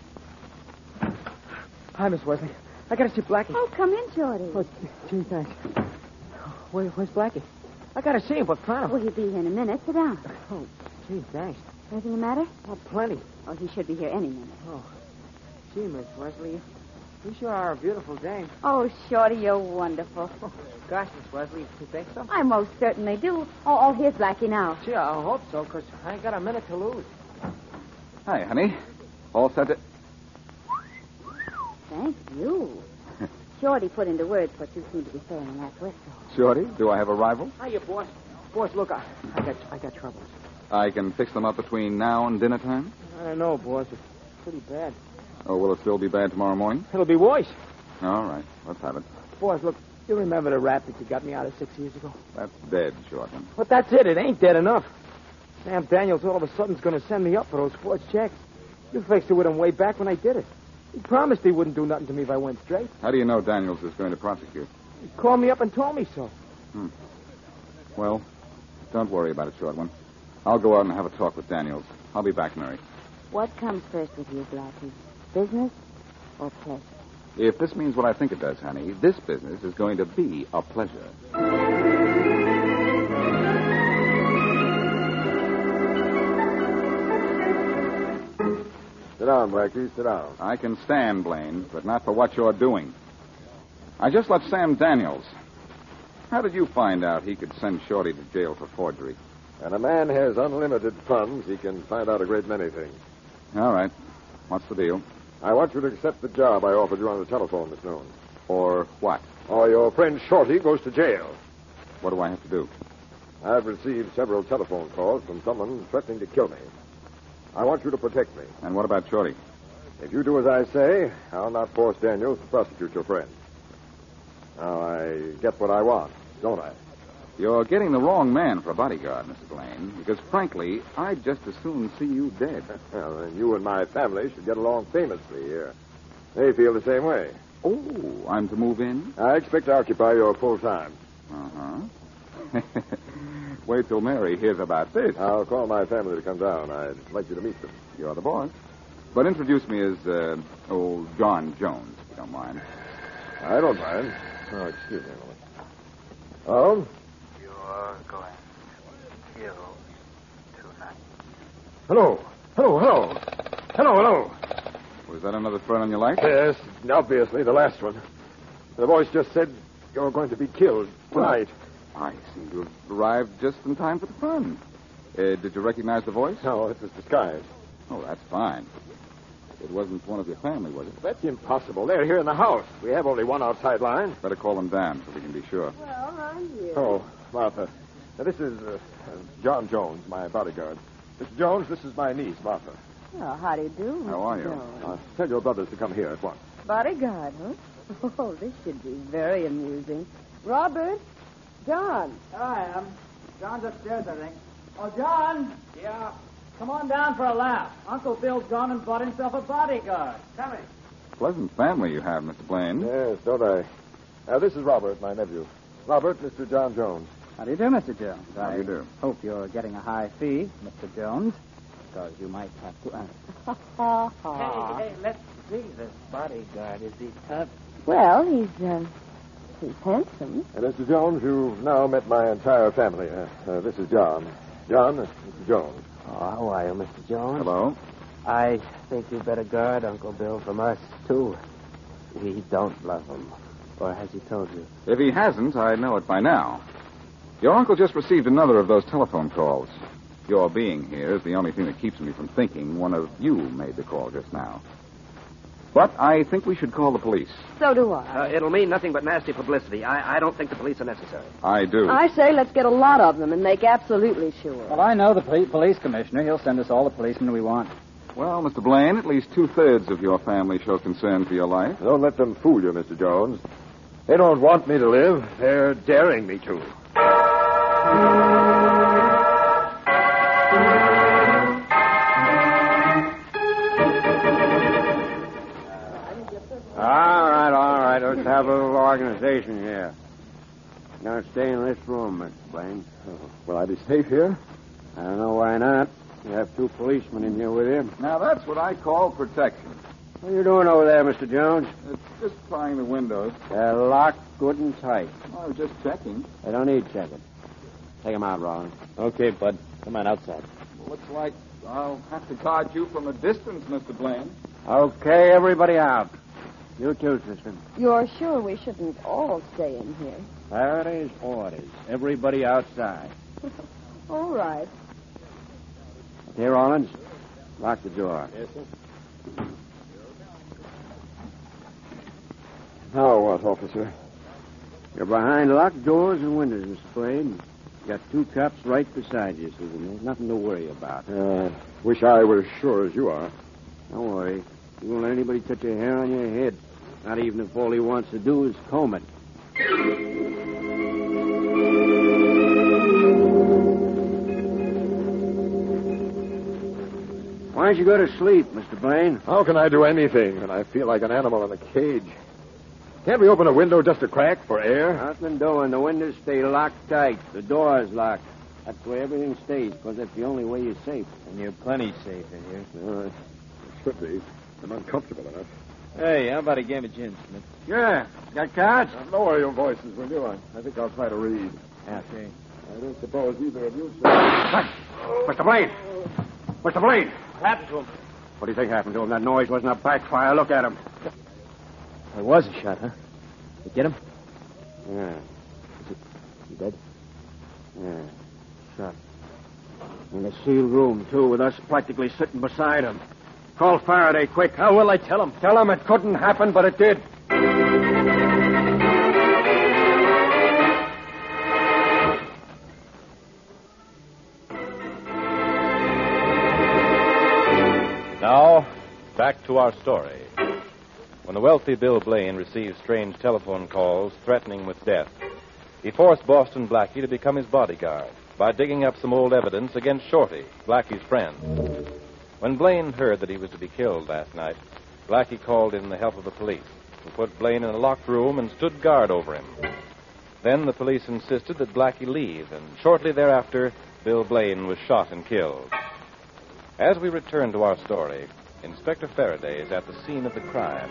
S17: Hi, Miss Wesley. I gotta see Blackie.
S13: Oh, come in, Shorty.
S17: Oh, gee, thanks. Where's Blackie? I gotta see him. What's the matter?
S13: Well, he'll be here in a minute. Sit down.
S17: Oh, gee, thanks.
S13: Anything the matter?
S17: Oh, plenty.
S13: Oh, he should be here any minute.
S17: Oh, gee, Miss Wesley, you sure are a beautiful dame.
S13: Oh, Shorty, you're wonderful.
S17: Oh, gosh, Miss Wesley, you think so?
S13: I most certainly do. Oh, here's Blackie now.
S17: Gee, I hope so, because I ain't got a minute to lose.
S16: Hi, honey. All set to...
S13: Thank you. Shorty put into words what you seem to be saying in that whistle.
S16: Shorty, do I have a rival?
S17: Hiya, boss. Boss, look, I got troubles.
S16: I can fix them up between now and dinner time?
S17: I don't know, boss. It's pretty bad.
S16: Oh, will it still be bad tomorrow morning?
S17: It'll be worse.
S16: All right. Let's have it.
S17: Boss, look, you remember the rap that you got me out of 6 years ago?
S16: That's dead, Shortman.
S17: But that's it. It ain't dead enough. Sam Daniels all of a sudden's going to send me up for those forged checks. You fixed it with him way back when I did it. He promised he wouldn't do nothing to me if I went straight.
S16: How do you know Daniels is going to prosecute?
S17: He called me up and told me so.
S16: Well, don't worry about it, Short One. I'll go out and have a talk with Daniels. I'll be back, Mary.
S13: What comes first with you, Blackie? Business or pleasure?
S16: If this means what I think it does, honey, this business is going to be a pleasure.
S5: Sit down, Blackie. Sit down.
S16: I can stand, Blaine, but not for what you're doing. I just left Sam Daniels. How did you find out he could send Shorty to jail for forgery?
S5: When a man has unlimited funds, he can find out a great many things.
S16: All right. What's the deal?
S5: I want you to accept the job I offered you on the telephone this noon.
S16: Or what?
S5: Or your friend Shorty goes to jail.
S16: What do I have to do?
S5: I've received several telephone calls from someone threatening to kill me. I want you to protect me.
S16: And what about Shorty?
S5: If you do as I say, I'll not force Daniels to prosecute your friend. Now, I get what I want, don't I?
S16: You're getting the wrong man for a bodyguard, Mr. Blaine, because, frankly, I'd just as soon see you dead.
S5: Well, then you and my family should get along famously here. They feel the same way.
S16: Oh, I'm to move in?
S5: I expect to occupy your full time.
S16: Uh-huh. Wait till Mary hears about this.
S5: I'll call my family to come down. I'd like you to meet them.
S16: You're the boss. But introduce me as, old John Jones, if you don't mind.
S5: I don't mind. Oh, excuse me a moment. Oh?
S18: You're going to kill tonight.
S5: Hello. Hello.
S16: Was that another threat on your life?
S5: Yes, obviously, the last one. The voice just said you're going to be killed tonight.
S16: I seem to have arrived just in time for the fun. Did you recognize the voice?
S5: No, it's a disguise.
S16: Oh, that's fine. It wasn't one of your family, was it?
S5: That's impossible. They're here in the house. We have only one outside line.
S16: Better call them down so we can be sure.
S13: Well, I'm here.
S5: Oh, Martha. Now, this is John Jones, my bodyguard. Mr. Jones, this is my niece, Martha.
S13: Well, how do you do?
S16: How are you?
S5: Tell your brothers to come here at once.
S13: Bodyguard, huh? Oh, this should be very amusing. Robert, John.
S11: I am. John's upstairs, I think. Oh, John. Yeah. Come on down for a laugh. Uncle Bill's gone and bought himself a bodyguard. Coming.
S16: Pleasant family you have, Mr. Blaine.
S5: Yes, don't I? This is Robert, my nephew. Robert, Mr. John Jones.
S11: How do you do, Mr. Jones?
S16: How do you do?
S11: Hope you're getting a high fee, Mr. Jones, because you might have to...
S17: Hey, let's see this bodyguard. Is he tough?
S13: Well, he's handsome.
S5: Mr. Jones, you've now met my entire family. This is John. John, Mr. Jones.
S17: Oh, how are you, Mr. Jones?
S16: Hello.
S17: I think you better guard Uncle Bill from us, too. We don't love him. Or has he told you?
S16: If he hasn't, I know it by now. Your uncle just received another of those telephone calls. Your being here is the only thing that keeps me from thinking one of you made the call just now. But I think we should call the police.
S13: So do I.
S14: It'll mean nothing but nasty publicity. I don't think the police are necessary.
S16: I do.
S7: I say let's get a lot of them and make absolutely sure.
S11: Well, I know the police commissioner. He'll send us all the policemen we want.
S16: Well, Mr. Blaine, at least 2/3 of your family show concern for your life.
S12: Don't let them fool you, Mr. Jones. They don't want me to live. They're daring me to.
S19: All right. Let's have a little organization here. Now stay in this room, Mr. Blaine.
S12: Will I be safe here?
S19: I don't know why not. You have 2 policemen in here with you.
S16: Now, that's what I call protection.
S19: What are you doing over there, Mr. Jones?
S16: It's just prying the windows.
S19: They're locked good and tight.
S16: I was just checking.
S19: They don't need checking. Take them out, Rollins.
S17: Okay, Bud. Come on, outside.
S16: Looks like I'll have to guard you from a distance, Mr. Blaine.
S19: Okay, everybody out. You too, sister.
S13: You're sure we shouldn't all stay in here?
S19: Faraday's orders. Everybody outside.
S13: All right.
S19: Here, Rollins. Lock the door.
S17: Yes, sir.
S12: Now what, officer?
S19: You're behind locked doors and windows, Mr. Blaine. You got 2 cops right beside you, Susan. There's nothing to worry about.
S12: Wish I were as sure as you are.
S19: Don't worry. You won't let anybody touch a hair on your head. Not even if all he wants to do is comb it. Why don't you go to sleep, Mr. Blaine?
S12: How can I do anything when I feel like an animal in a cage? Can't we open a window just a crack for air?
S19: Nothing doing. The windows stay locked tight. The door's locked. That's where everything stays, because that's the only way you're safe.
S17: And you're plenty safe in here.
S12: It should be. I'm uncomfortable enough.
S17: Hey, how about a game of gin, Smith?
S19: Sure. Got cards?
S12: Lower your voices, will you? I think I'll try to read.
S17: Okay.
S12: I don't suppose either of you...
S19: Mr. Blaine! Mr. Blaine!
S17: What happened to him?
S19: What do you think happened to him? That noise wasn't a backfire. Look at him.
S17: It was a shot, huh? You get him?
S19: Yeah.
S17: Is he dead?
S19: Yeah. Shot. In a sealed room, too, with us practically sitting beside him. Call Faraday, quick.
S17: How will I tell him?
S19: Tell him it couldn't happen, but it did.
S15: Now, back to our story. When the wealthy Bill Blaine received strange telephone calls threatening with death, he forced Boston Blackie to become his bodyguard by digging up some old evidence against Shorty, Blackie's friend. When Blaine heard that he was to be killed last night, Blackie called in the help of the police, who put Blaine in a locked room and stood guard over him. Then the police insisted that Blackie leave, and shortly thereafter, Bill Blaine was shot and killed. As we return to our story, Inspector Faraday is at the scene of the crime.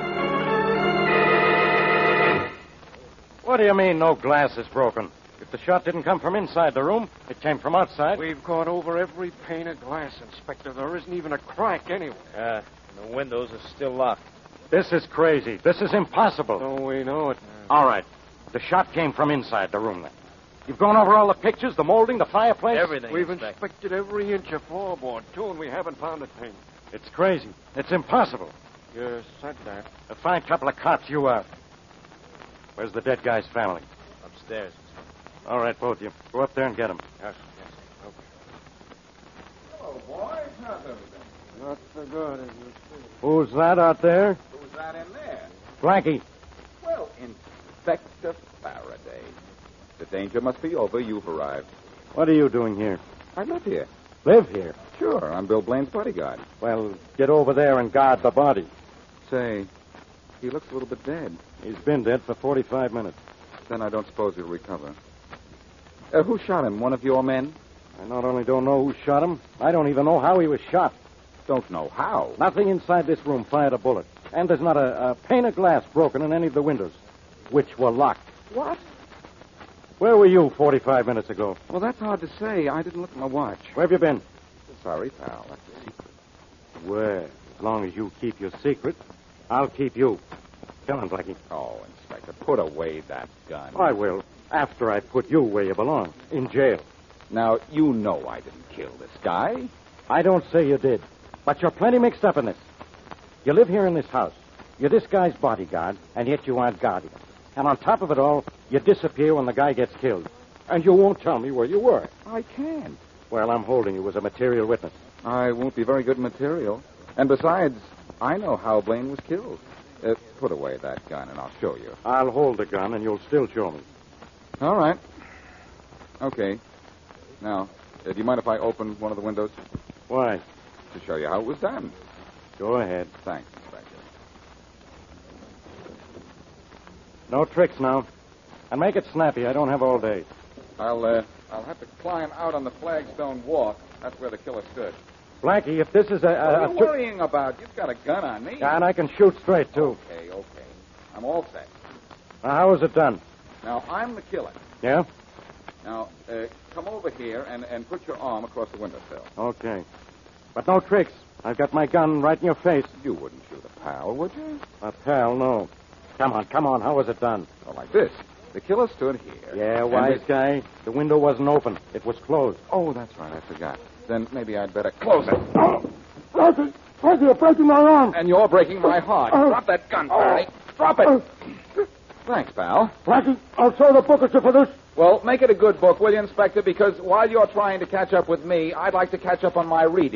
S20: What do you mean no glass is broken? If the shot didn't come from inside the room, it came from outside.
S21: We've gone over every pane of glass, Inspector. There isn't even a crack anywhere.
S17: And the windows are still locked.
S20: This is crazy. This is impossible.
S21: Oh, we know it.
S20: All right. The shot came from inside the room, then. You've gone over all the pictures, the molding, the fireplace?
S17: Everything.
S21: We've inspected every inch of floorboard, too, and we haven't found a thing.
S20: It's crazy. It's impossible.
S21: You said that.
S20: A fine couple of cops you are. Where's the dead guy's family?
S17: Upstairs.
S20: All right, both of you. Go up there and get him.
S21: Yes. Okay.
S16: Hello, boys. How's everything?
S21: Not so good as you see.
S20: Who's that out there?
S16: Who's that in there?
S20: Blackie.
S16: Well, Inspector Faraday. The danger must be over. You've arrived.
S20: What are you doing here?
S16: I live here.
S20: Live here?
S16: Sure. I'm Bill Blaine's bodyguard.
S20: Well, get over there and guard the body.
S16: Say, he looks a little bit dead.
S20: He's been dead for 45 minutes.
S16: Then I don't suppose he'll recover. Who shot him? One of your men?
S20: I not only don't know who shot him, I don't even know how he was shot.
S16: Don't know how?
S20: Nothing inside this room fired a bullet. And there's not a pane of glass broken in any of the windows, which were locked.
S16: What?
S20: Where were you 45 minutes ago?
S16: Well, that's hard to say. I didn't look at my watch.
S20: Where have you been?
S16: Sorry, pal. That's a secret.
S20: Well, as long as you keep your secret, I'll keep you. Come on, Blackie.
S16: Oh, Inspector, put away that gun.
S20: I will, after I put you where you belong, in jail.
S16: Now, you know I didn't kill this guy.
S20: I don't say you did, but you're plenty mixed up in this. You live here in this house. You're this guy's bodyguard, and yet you aren't guardian. And on top of it all, you disappear when the guy gets killed. And you won't tell me where you were.
S16: I can't.
S20: Well, I'm holding you as a material witness.
S16: I won't be very good material. And besides, I know how Blaine was killed. Put away that gun and I'll show you.
S20: I'll hold the gun and you'll still show me.
S16: All right. Okay. Now, do you mind if I open one of the windows?
S20: Why?
S16: To show you how it was done.
S20: Go ahead.
S16: Thanks, Inspector.
S20: No tricks now. And make it snappy. I don't have all day.
S16: I'll have to climb out on the flagstone walk. That's where the killer stood.
S20: Blackie, if this is
S16: What are you worrying about? You've got a gun on me.
S20: And I can shoot straight, too.
S16: Okay. I'm all set.
S20: Now, how was it done?
S16: Now, I'm the killer.
S20: Yeah?
S16: Now, come over here and put your arm across the windowsill.
S20: Okay. But no tricks. I've got my gun right in your face.
S16: You wouldn't shoot a pal, would you?
S20: A pal, no. Come on. How was it done?
S16: Oh, like this. The killer stood here.
S20: Yeah, wise guy. The window wasn't open. It was closed.
S16: Oh, that's right. I forgot. Then maybe I'd better close it.
S21: Blackie, you're breaking my arm.
S16: And you're breaking my heart. Drop that gun, Barney. Drop it. Thanks, pal.
S21: Blackie, I'll throw the book at you for this.
S16: Well, make it a good book, will you, Inspector? Because while you're trying to catch up with me, I'd like to catch up on my reading.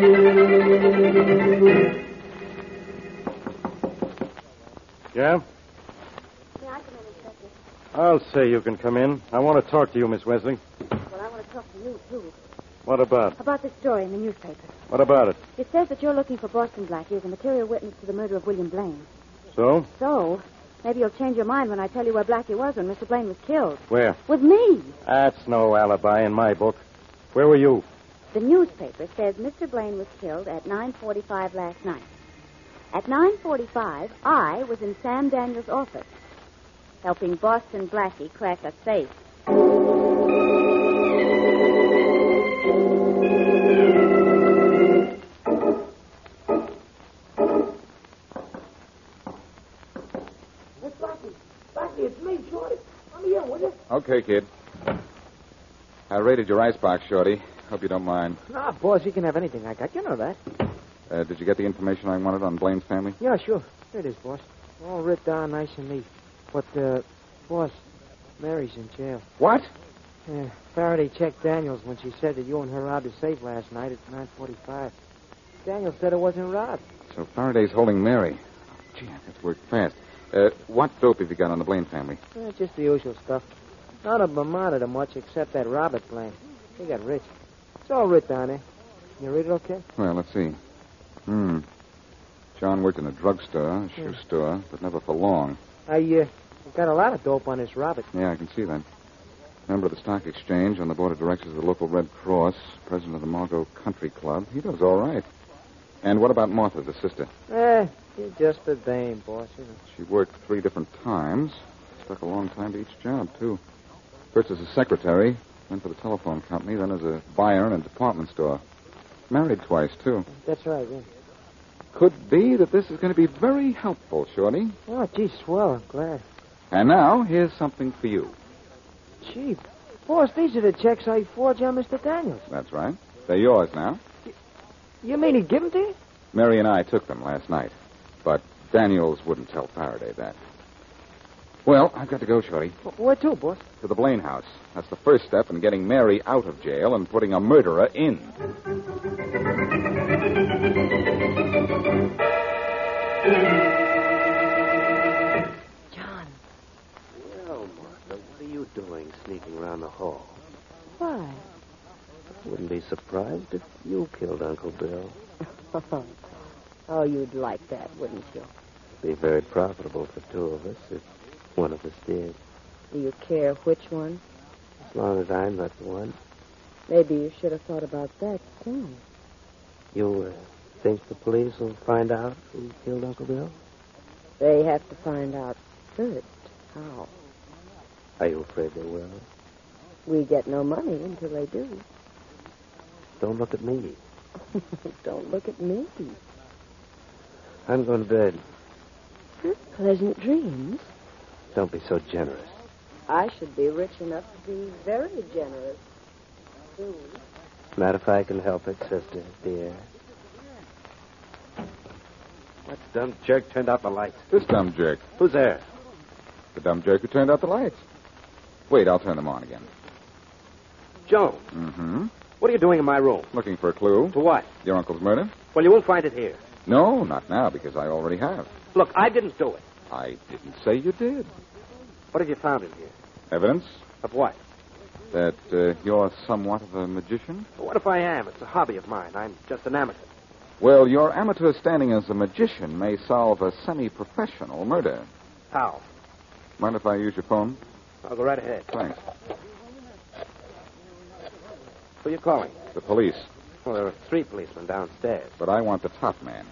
S20: Yeah?
S13: May I come in, Inspector?
S20: I'll say you can come in. I want to talk to you, Miss Wesley.
S13: Well, I want to talk to you, too.
S20: What about?
S13: About this story in the newspaper.
S20: What about it?
S13: It says that you're looking for Boston Blackie as a material witness to the murder of William Blaine.
S20: So?
S13: So, maybe you'll change your mind when I tell you where Blackie was when Mr. Blaine was killed.
S20: Where?
S13: With me.
S20: That's no alibi in my book. Where were you?
S13: The newspaper says Mr. Blaine was killed at 9:45 last night. At 9:45, I was in Sam Daniels' office, helping Boston Blackie crack a safe.
S17: Blackie, it's me, Shorty. Let me in, will you?
S16: Okay, kid. I raided your icebox, Shorty. Hope you don't mind.
S17: Nah, boss, you can have anything I got. You know that.
S16: Did you get the information I wanted on Blaine's family?
S17: Yeah, sure. Here it is, boss. All writ down nice and neat. But, boss, Mary's in jail.
S16: What?
S17: Yeah, Faraday checked Daniels when she said that you and her robbed the safe last night at 9:45. Daniels said it wasn't robbed.
S16: So Faraday's holding Mary. Gee, I have to work fast. What dope have you got on the Blaine family?
S17: Just the usual stuff. None of them amounted to much except that Robert Blaine. He got rich. It's all writ down there. You read it okay?
S16: Well, let's see. John worked in a drugstore, a shoe store, but never for long.
S17: I got a lot of dope on this Robert.
S16: Yeah, I can see that. Member of the stock exchange, on the board of directors of the local Red Cross, president of the Margot Country Club. He does all right. And what about Martha, the sister?
S17: She's just a dame, boss.
S16: She worked 3 different times. Stuck a long time to each job, too. First as a secretary, then for the telephone company, then as a buyer in a department store. Married twice, too.
S17: That's right, yeah.
S16: Could be that this is going to be very helpful, Shorty.
S17: Oh, gee, swell. I'm glad.
S16: And now, here's something for you.
S17: Gee, boss, these are the checks I forged on Mr. Daniels.
S16: That's right. They're yours now.
S17: You mean he give them to you?
S16: Mary and I took them last night. But Daniels wouldn't tell Faraday that. Well, I've got to go, Shorty.
S17: Where to, boss?
S16: To the Blaine house. That's the first step in getting Mary out of jail and putting a murderer in.
S14: John. Well, Martha, what are you doing sneaking around the hall?
S13: Why?
S14: Wouldn't be surprised if you killed Uncle Bill.
S7: Oh, you'd like that, wouldn't you?
S14: Be very profitable for 2 of us if one of us did.
S7: Do you care which one?
S14: As long as I'm not the one.
S7: Maybe you should have thought about that soon.
S14: You think the police will find out who killed Uncle Bill?
S7: They have to find out first how.
S14: Are you afraid they will?
S7: We get no money until they do.
S14: Don't look at me.
S7: Don't look at me.
S14: I'm going to bed.
S7: Pleasant dreams.
S14: Don't be so generous.
S7: I should be rich enough to be very generous soon.
S14: Not if I can help it, sister, dear. What dumb jerk turned out the lights?
S16: This dumb jerk.
S14: Who's there?
S16: The dumb jerk who turned out the lights. Wait, I'll turn them on again.
S14: Joan.
S16: Mm-hmm.
S6: What are you doing in my room?
S16: Looking for a clue.
S6: To what?
S16: Your uncle's murder?
S6: Well, you won't find it here.
S16: No, not now, because I already have.
S6: Look, I didn't do it.
S16: I didn't say you did.
S6: What have you found in here?
S16: Evidence
S6: Of what?
S16: that you're somewhat of a magician?
S6: Well, what if I am? It's a hobby of mine. I'm just an amateur.
S16: Well, your amateur standing as a magician may solve a semi-professional murder.
S6: How?
S16: Mind if I use your phone?
S6: I'll go right ahead.
S16: Thanks.
S6: Who are you calling?
S16: The police.
S6: Well, there are 3 policemen downstairs.
S16: But I want the top man.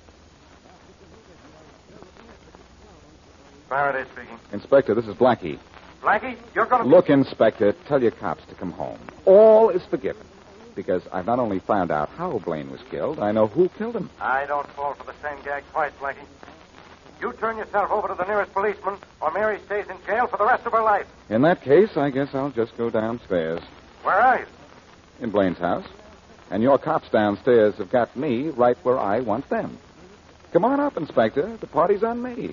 S20: Faraday speaking.
S16: Inspector, this is Blackie.
S20: Blackie, you're going to...
S16: Look, Inspector, tell your cops to come home. All is forgiven. Because I've not only found out how Blaine was killed, I know who killed him.
S20: I don't fall for the same gag twice, Blackie. You turn yourself over to the nearest policeman, or Mary stays in jail for the rest of her life.
S16: In that case, I guess I'll just go downstairs.
S20: Where are you?
S16: In Blaine's house. And your cops downstairs have got me right where I want them. Come on up, Inspector. The party's on me.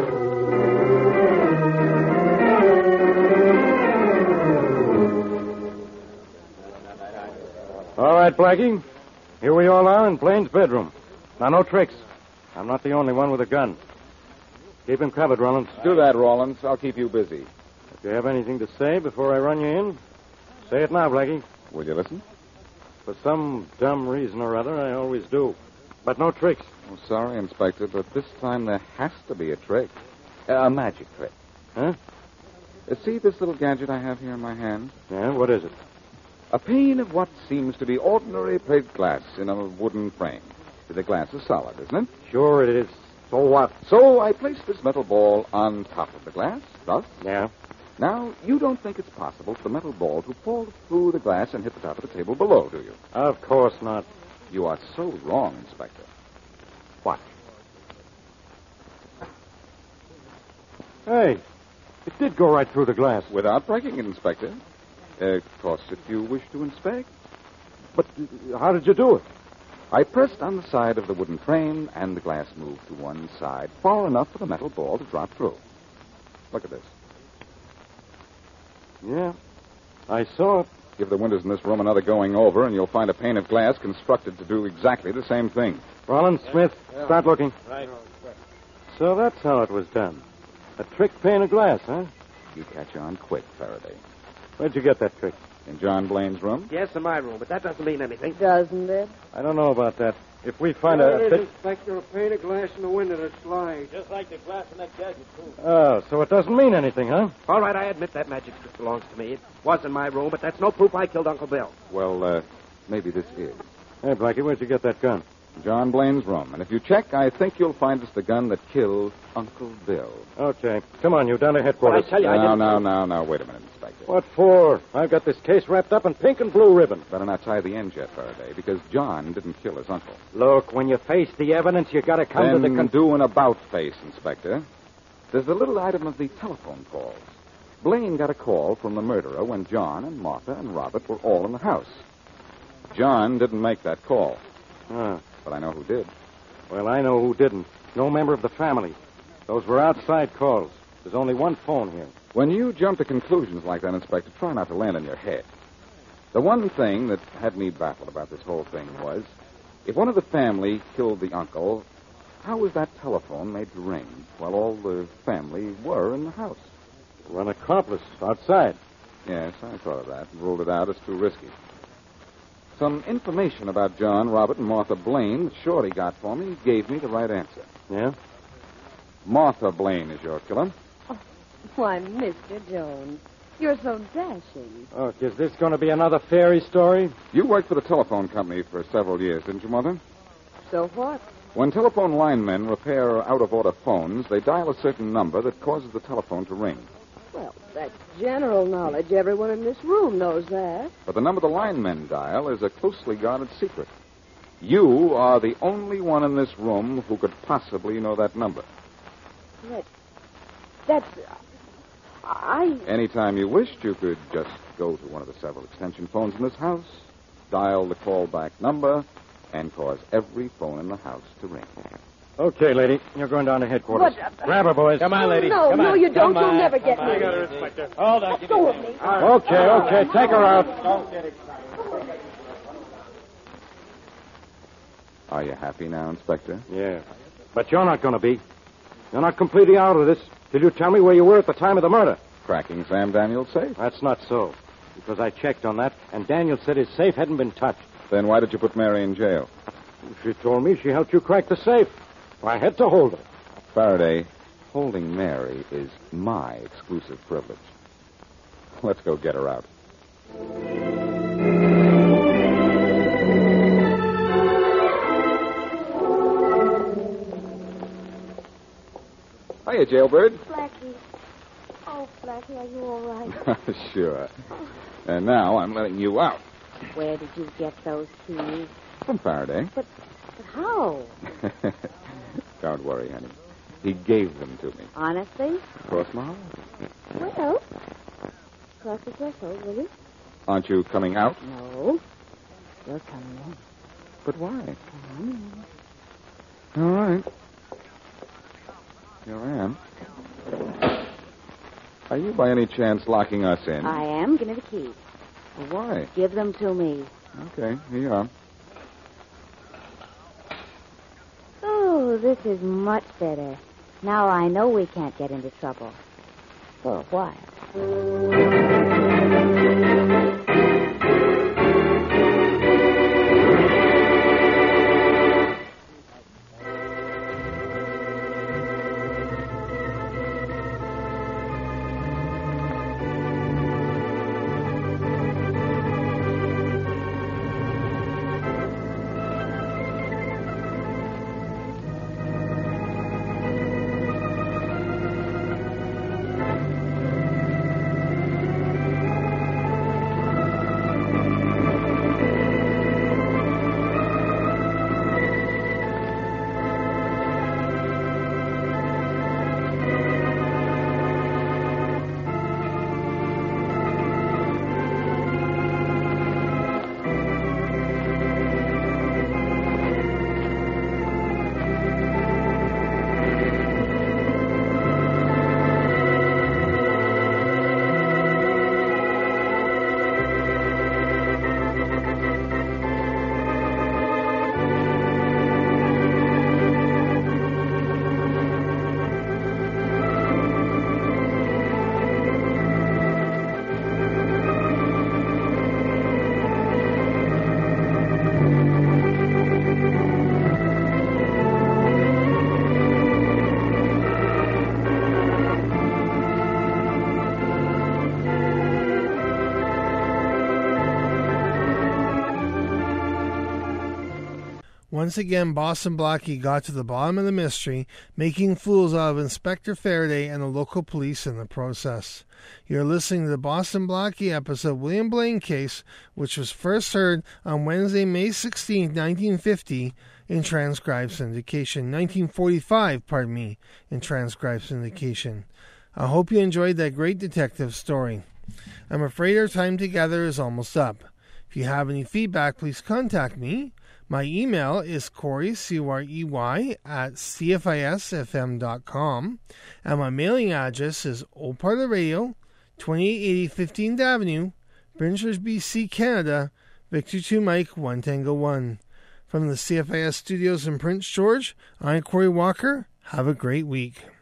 S20: All right, Blackie. Here we all are in Blaine's bedroom. Now, no tricks. I'm not the only one with a gun. Keep him covered, Rollins.
S16: Do that, Rollins. I'll keep you busy.
S20: If you have anything to say before I run you in, say it now, Blackie.
S16: Will you listen?
S20: For some dumb reason or other, I always do. But no tricks.
S16: Oh, sorry, Inspector, but this time there has to be a trick. A magic trick.
S20: Huh?
S16: See this little gadget I have here in my hand?
S20: Yeah, what is it?
S16: A pane of what seems to be ordinary plate glass in a wooden frame. The glass is solid, isn't it?
S20: Sure it is. So what?
S16: So I place this metal ball on top of the glass, thus.
S20: Yeah.
S16: Now, you don't think it's possible for the metal ball to fall through the glass and hit the top of the table below, do you?
S20: Of course not.
S16: You are so wrong, Inspector. What?
S20: Hey, it did go right through the glass.
S16: Without breaking it, Inspector. Of course, if you wish to inspect.
S20: But how did you do it?
S16: I pressed on the side of the wooden frame, and the glass moved to one side, far enough for the metal ball to drop through. Look at this.
S20: Yeah, I saw it.
S16: Give the windows in this room another going over, and you'll find a pane of glass constructed to do exactly the same thing.
S20: Rollins, Smith, start looking.
S11: Right.
S20: So that's how it was done. A trick pane of glass, huh?
S16: You catch on quick, Faraday.
S20: Where'd you get that trick?
S16: In John Blaine's room?
S6: Yes, in my room, but that doesn't mean anything.
S7: Doesn't it?
S20: I don't know about that. If we find
S21: There
S20: a...
S21: it is, Inspector. A pane of glass in the window that slides.
S11: Just like the glass in that gadget, too.
S20: Oh, so it doesn't mean anything, huh?
S6: All right, I admit that magic trick belongs to me. It was in my room, but that's no proof I killed Uncle Bill.
S16: Well, maybe this is.
S20: Hey, Blackie, where'd you get that gun?
S16: John Blaine's room. And if you check, I think you'll find it's the gun that killed Uncle Bill.
S20: Okay. Come on, you down to headquarters.
S6: But I tell you, I didn't...
S16: Now, wait a minute, Inspector.
S20: What for? I've got this case wrapped up in pink and blue ribbon.
S16: Better not tie the end yet, Faraday, because John didn't kill his uncle.
S20: Look, when you face the evidence, you gotta come to the...
S16: Then do an about-face, Inspector. There's the little item of the telephone calls. Blaine got a call from the murderer when John and Martha and Robert were all in the house. John didn't make that call. But I know who did.
S20: Well, I know who didn't. No member of the family. Those were outside calls. There's only one phone here.
S16: When you jump to conclusions like that, Inspector, try not to land on your head. The one thing that had me baffled about this whole thing was, if one of the family killed the uncle, how was that telephone made to ring while all the family were in the house?
S20: Well, an accomplice outside.
S16: Yes, I thought of that and ruled it out as too risky. Some information about John, Robert, and Martha Blaine that Shorty got for me gave me the right answer.
S20: Yeah?
S16: Martha Blaine is your killer.
S7: Oh, why, Mr. Jones, you're so dashing.
S20: Oh, is this going to be another fairy story?
S16: You worked for the telephone company for several years, didn't you, Mother?
S7: So what?
S16: When telephone linemen repair out-of-order phones, they dial a certain number that causes the telephone to ring.
S7: Well, that's general knowledge. Everyone in this room knows that.
S16: But the number the linemen dial is a closely guarded secret. You are the only one in this room who could possibly know that number. Anytime you wished, you could just go to one of the several extension phones in this house, dial the callback number, and cause every phone in the house to ring.
S20: Okay, lady. You're going down to headquarters. Grab her, boys.
S11: Come on, lady.
S7: No,
S11: Come on.
S7: you don't.
S11: Come
S7: You'll
S11: on.
S7: never get me.
S11: I got her, Inspector. Hold on.
S7: Go with me.
S20: Okay. Take her out.
S11: Don't get it.
S16: Are you happy now, Inspector?
S20: Yeah. But you're not going to be. You're not completely out of this till you tell me where you were at the time of the murder.
S16: Cracking Sam Daniels' safe?
S20: That's not so. Because I checked on that, and Daniels said his safe hadn't been touched.
S16: Then why did you put Mary in jail?
S20: She told me she helped you crack the safe. I had to hold her.
S16: Faraday, holding Mary is my exclusive privilege. Let's go get her out. Hiya, jailbird.
S13: Blackie. Oh, Blackie, are you all right?
S16: Sure. And now I'm letting you out.
S13: Where did you get those keys?
S16: From Faraday.
S13: But how?
S16: Don't worry, honey. He gave them to me.
S13: Honestly?
S16: Cross my heart.
S13: Well, cross the threshold, will you?
S16: Aren't you coming out?
S13: No. You're coming in.
S16: But why?
S13: Come in.
S16: All right. Here I am. Are you by any chance locking us in?
S13: I am. Give me the keys.
S16: Well, why?
S13: Give them to me.
S16: Okay, here you are.
S13: Oh, this is much better. Now I know we can't get into trouble. For a while.
S1: Once again, Boston Blackie got to the bottom of the mystery, making fools out of Inspector Faraday and the local police in the process. You're listening to the Boston Blackie episode William Blaine Case, which was first heard on Wednesday, May 16, 1950, in transcribed syndication. 1945, in transcribed syndication. I hope you enjoyed that great detective story. I'm afraid our time together is almost up. If you have any feedback, please contact me. My email is Corey, C-O-R-E-Y, at CFISFM.com, and my mailing address is Old Part of the Radio, 2880 15th Avenue, Brinchers, BC, Canada, Victor 2 Mike 1 Tango 1. From the CFIS studios in Prince George, I'm Corey Walker. Have a great week.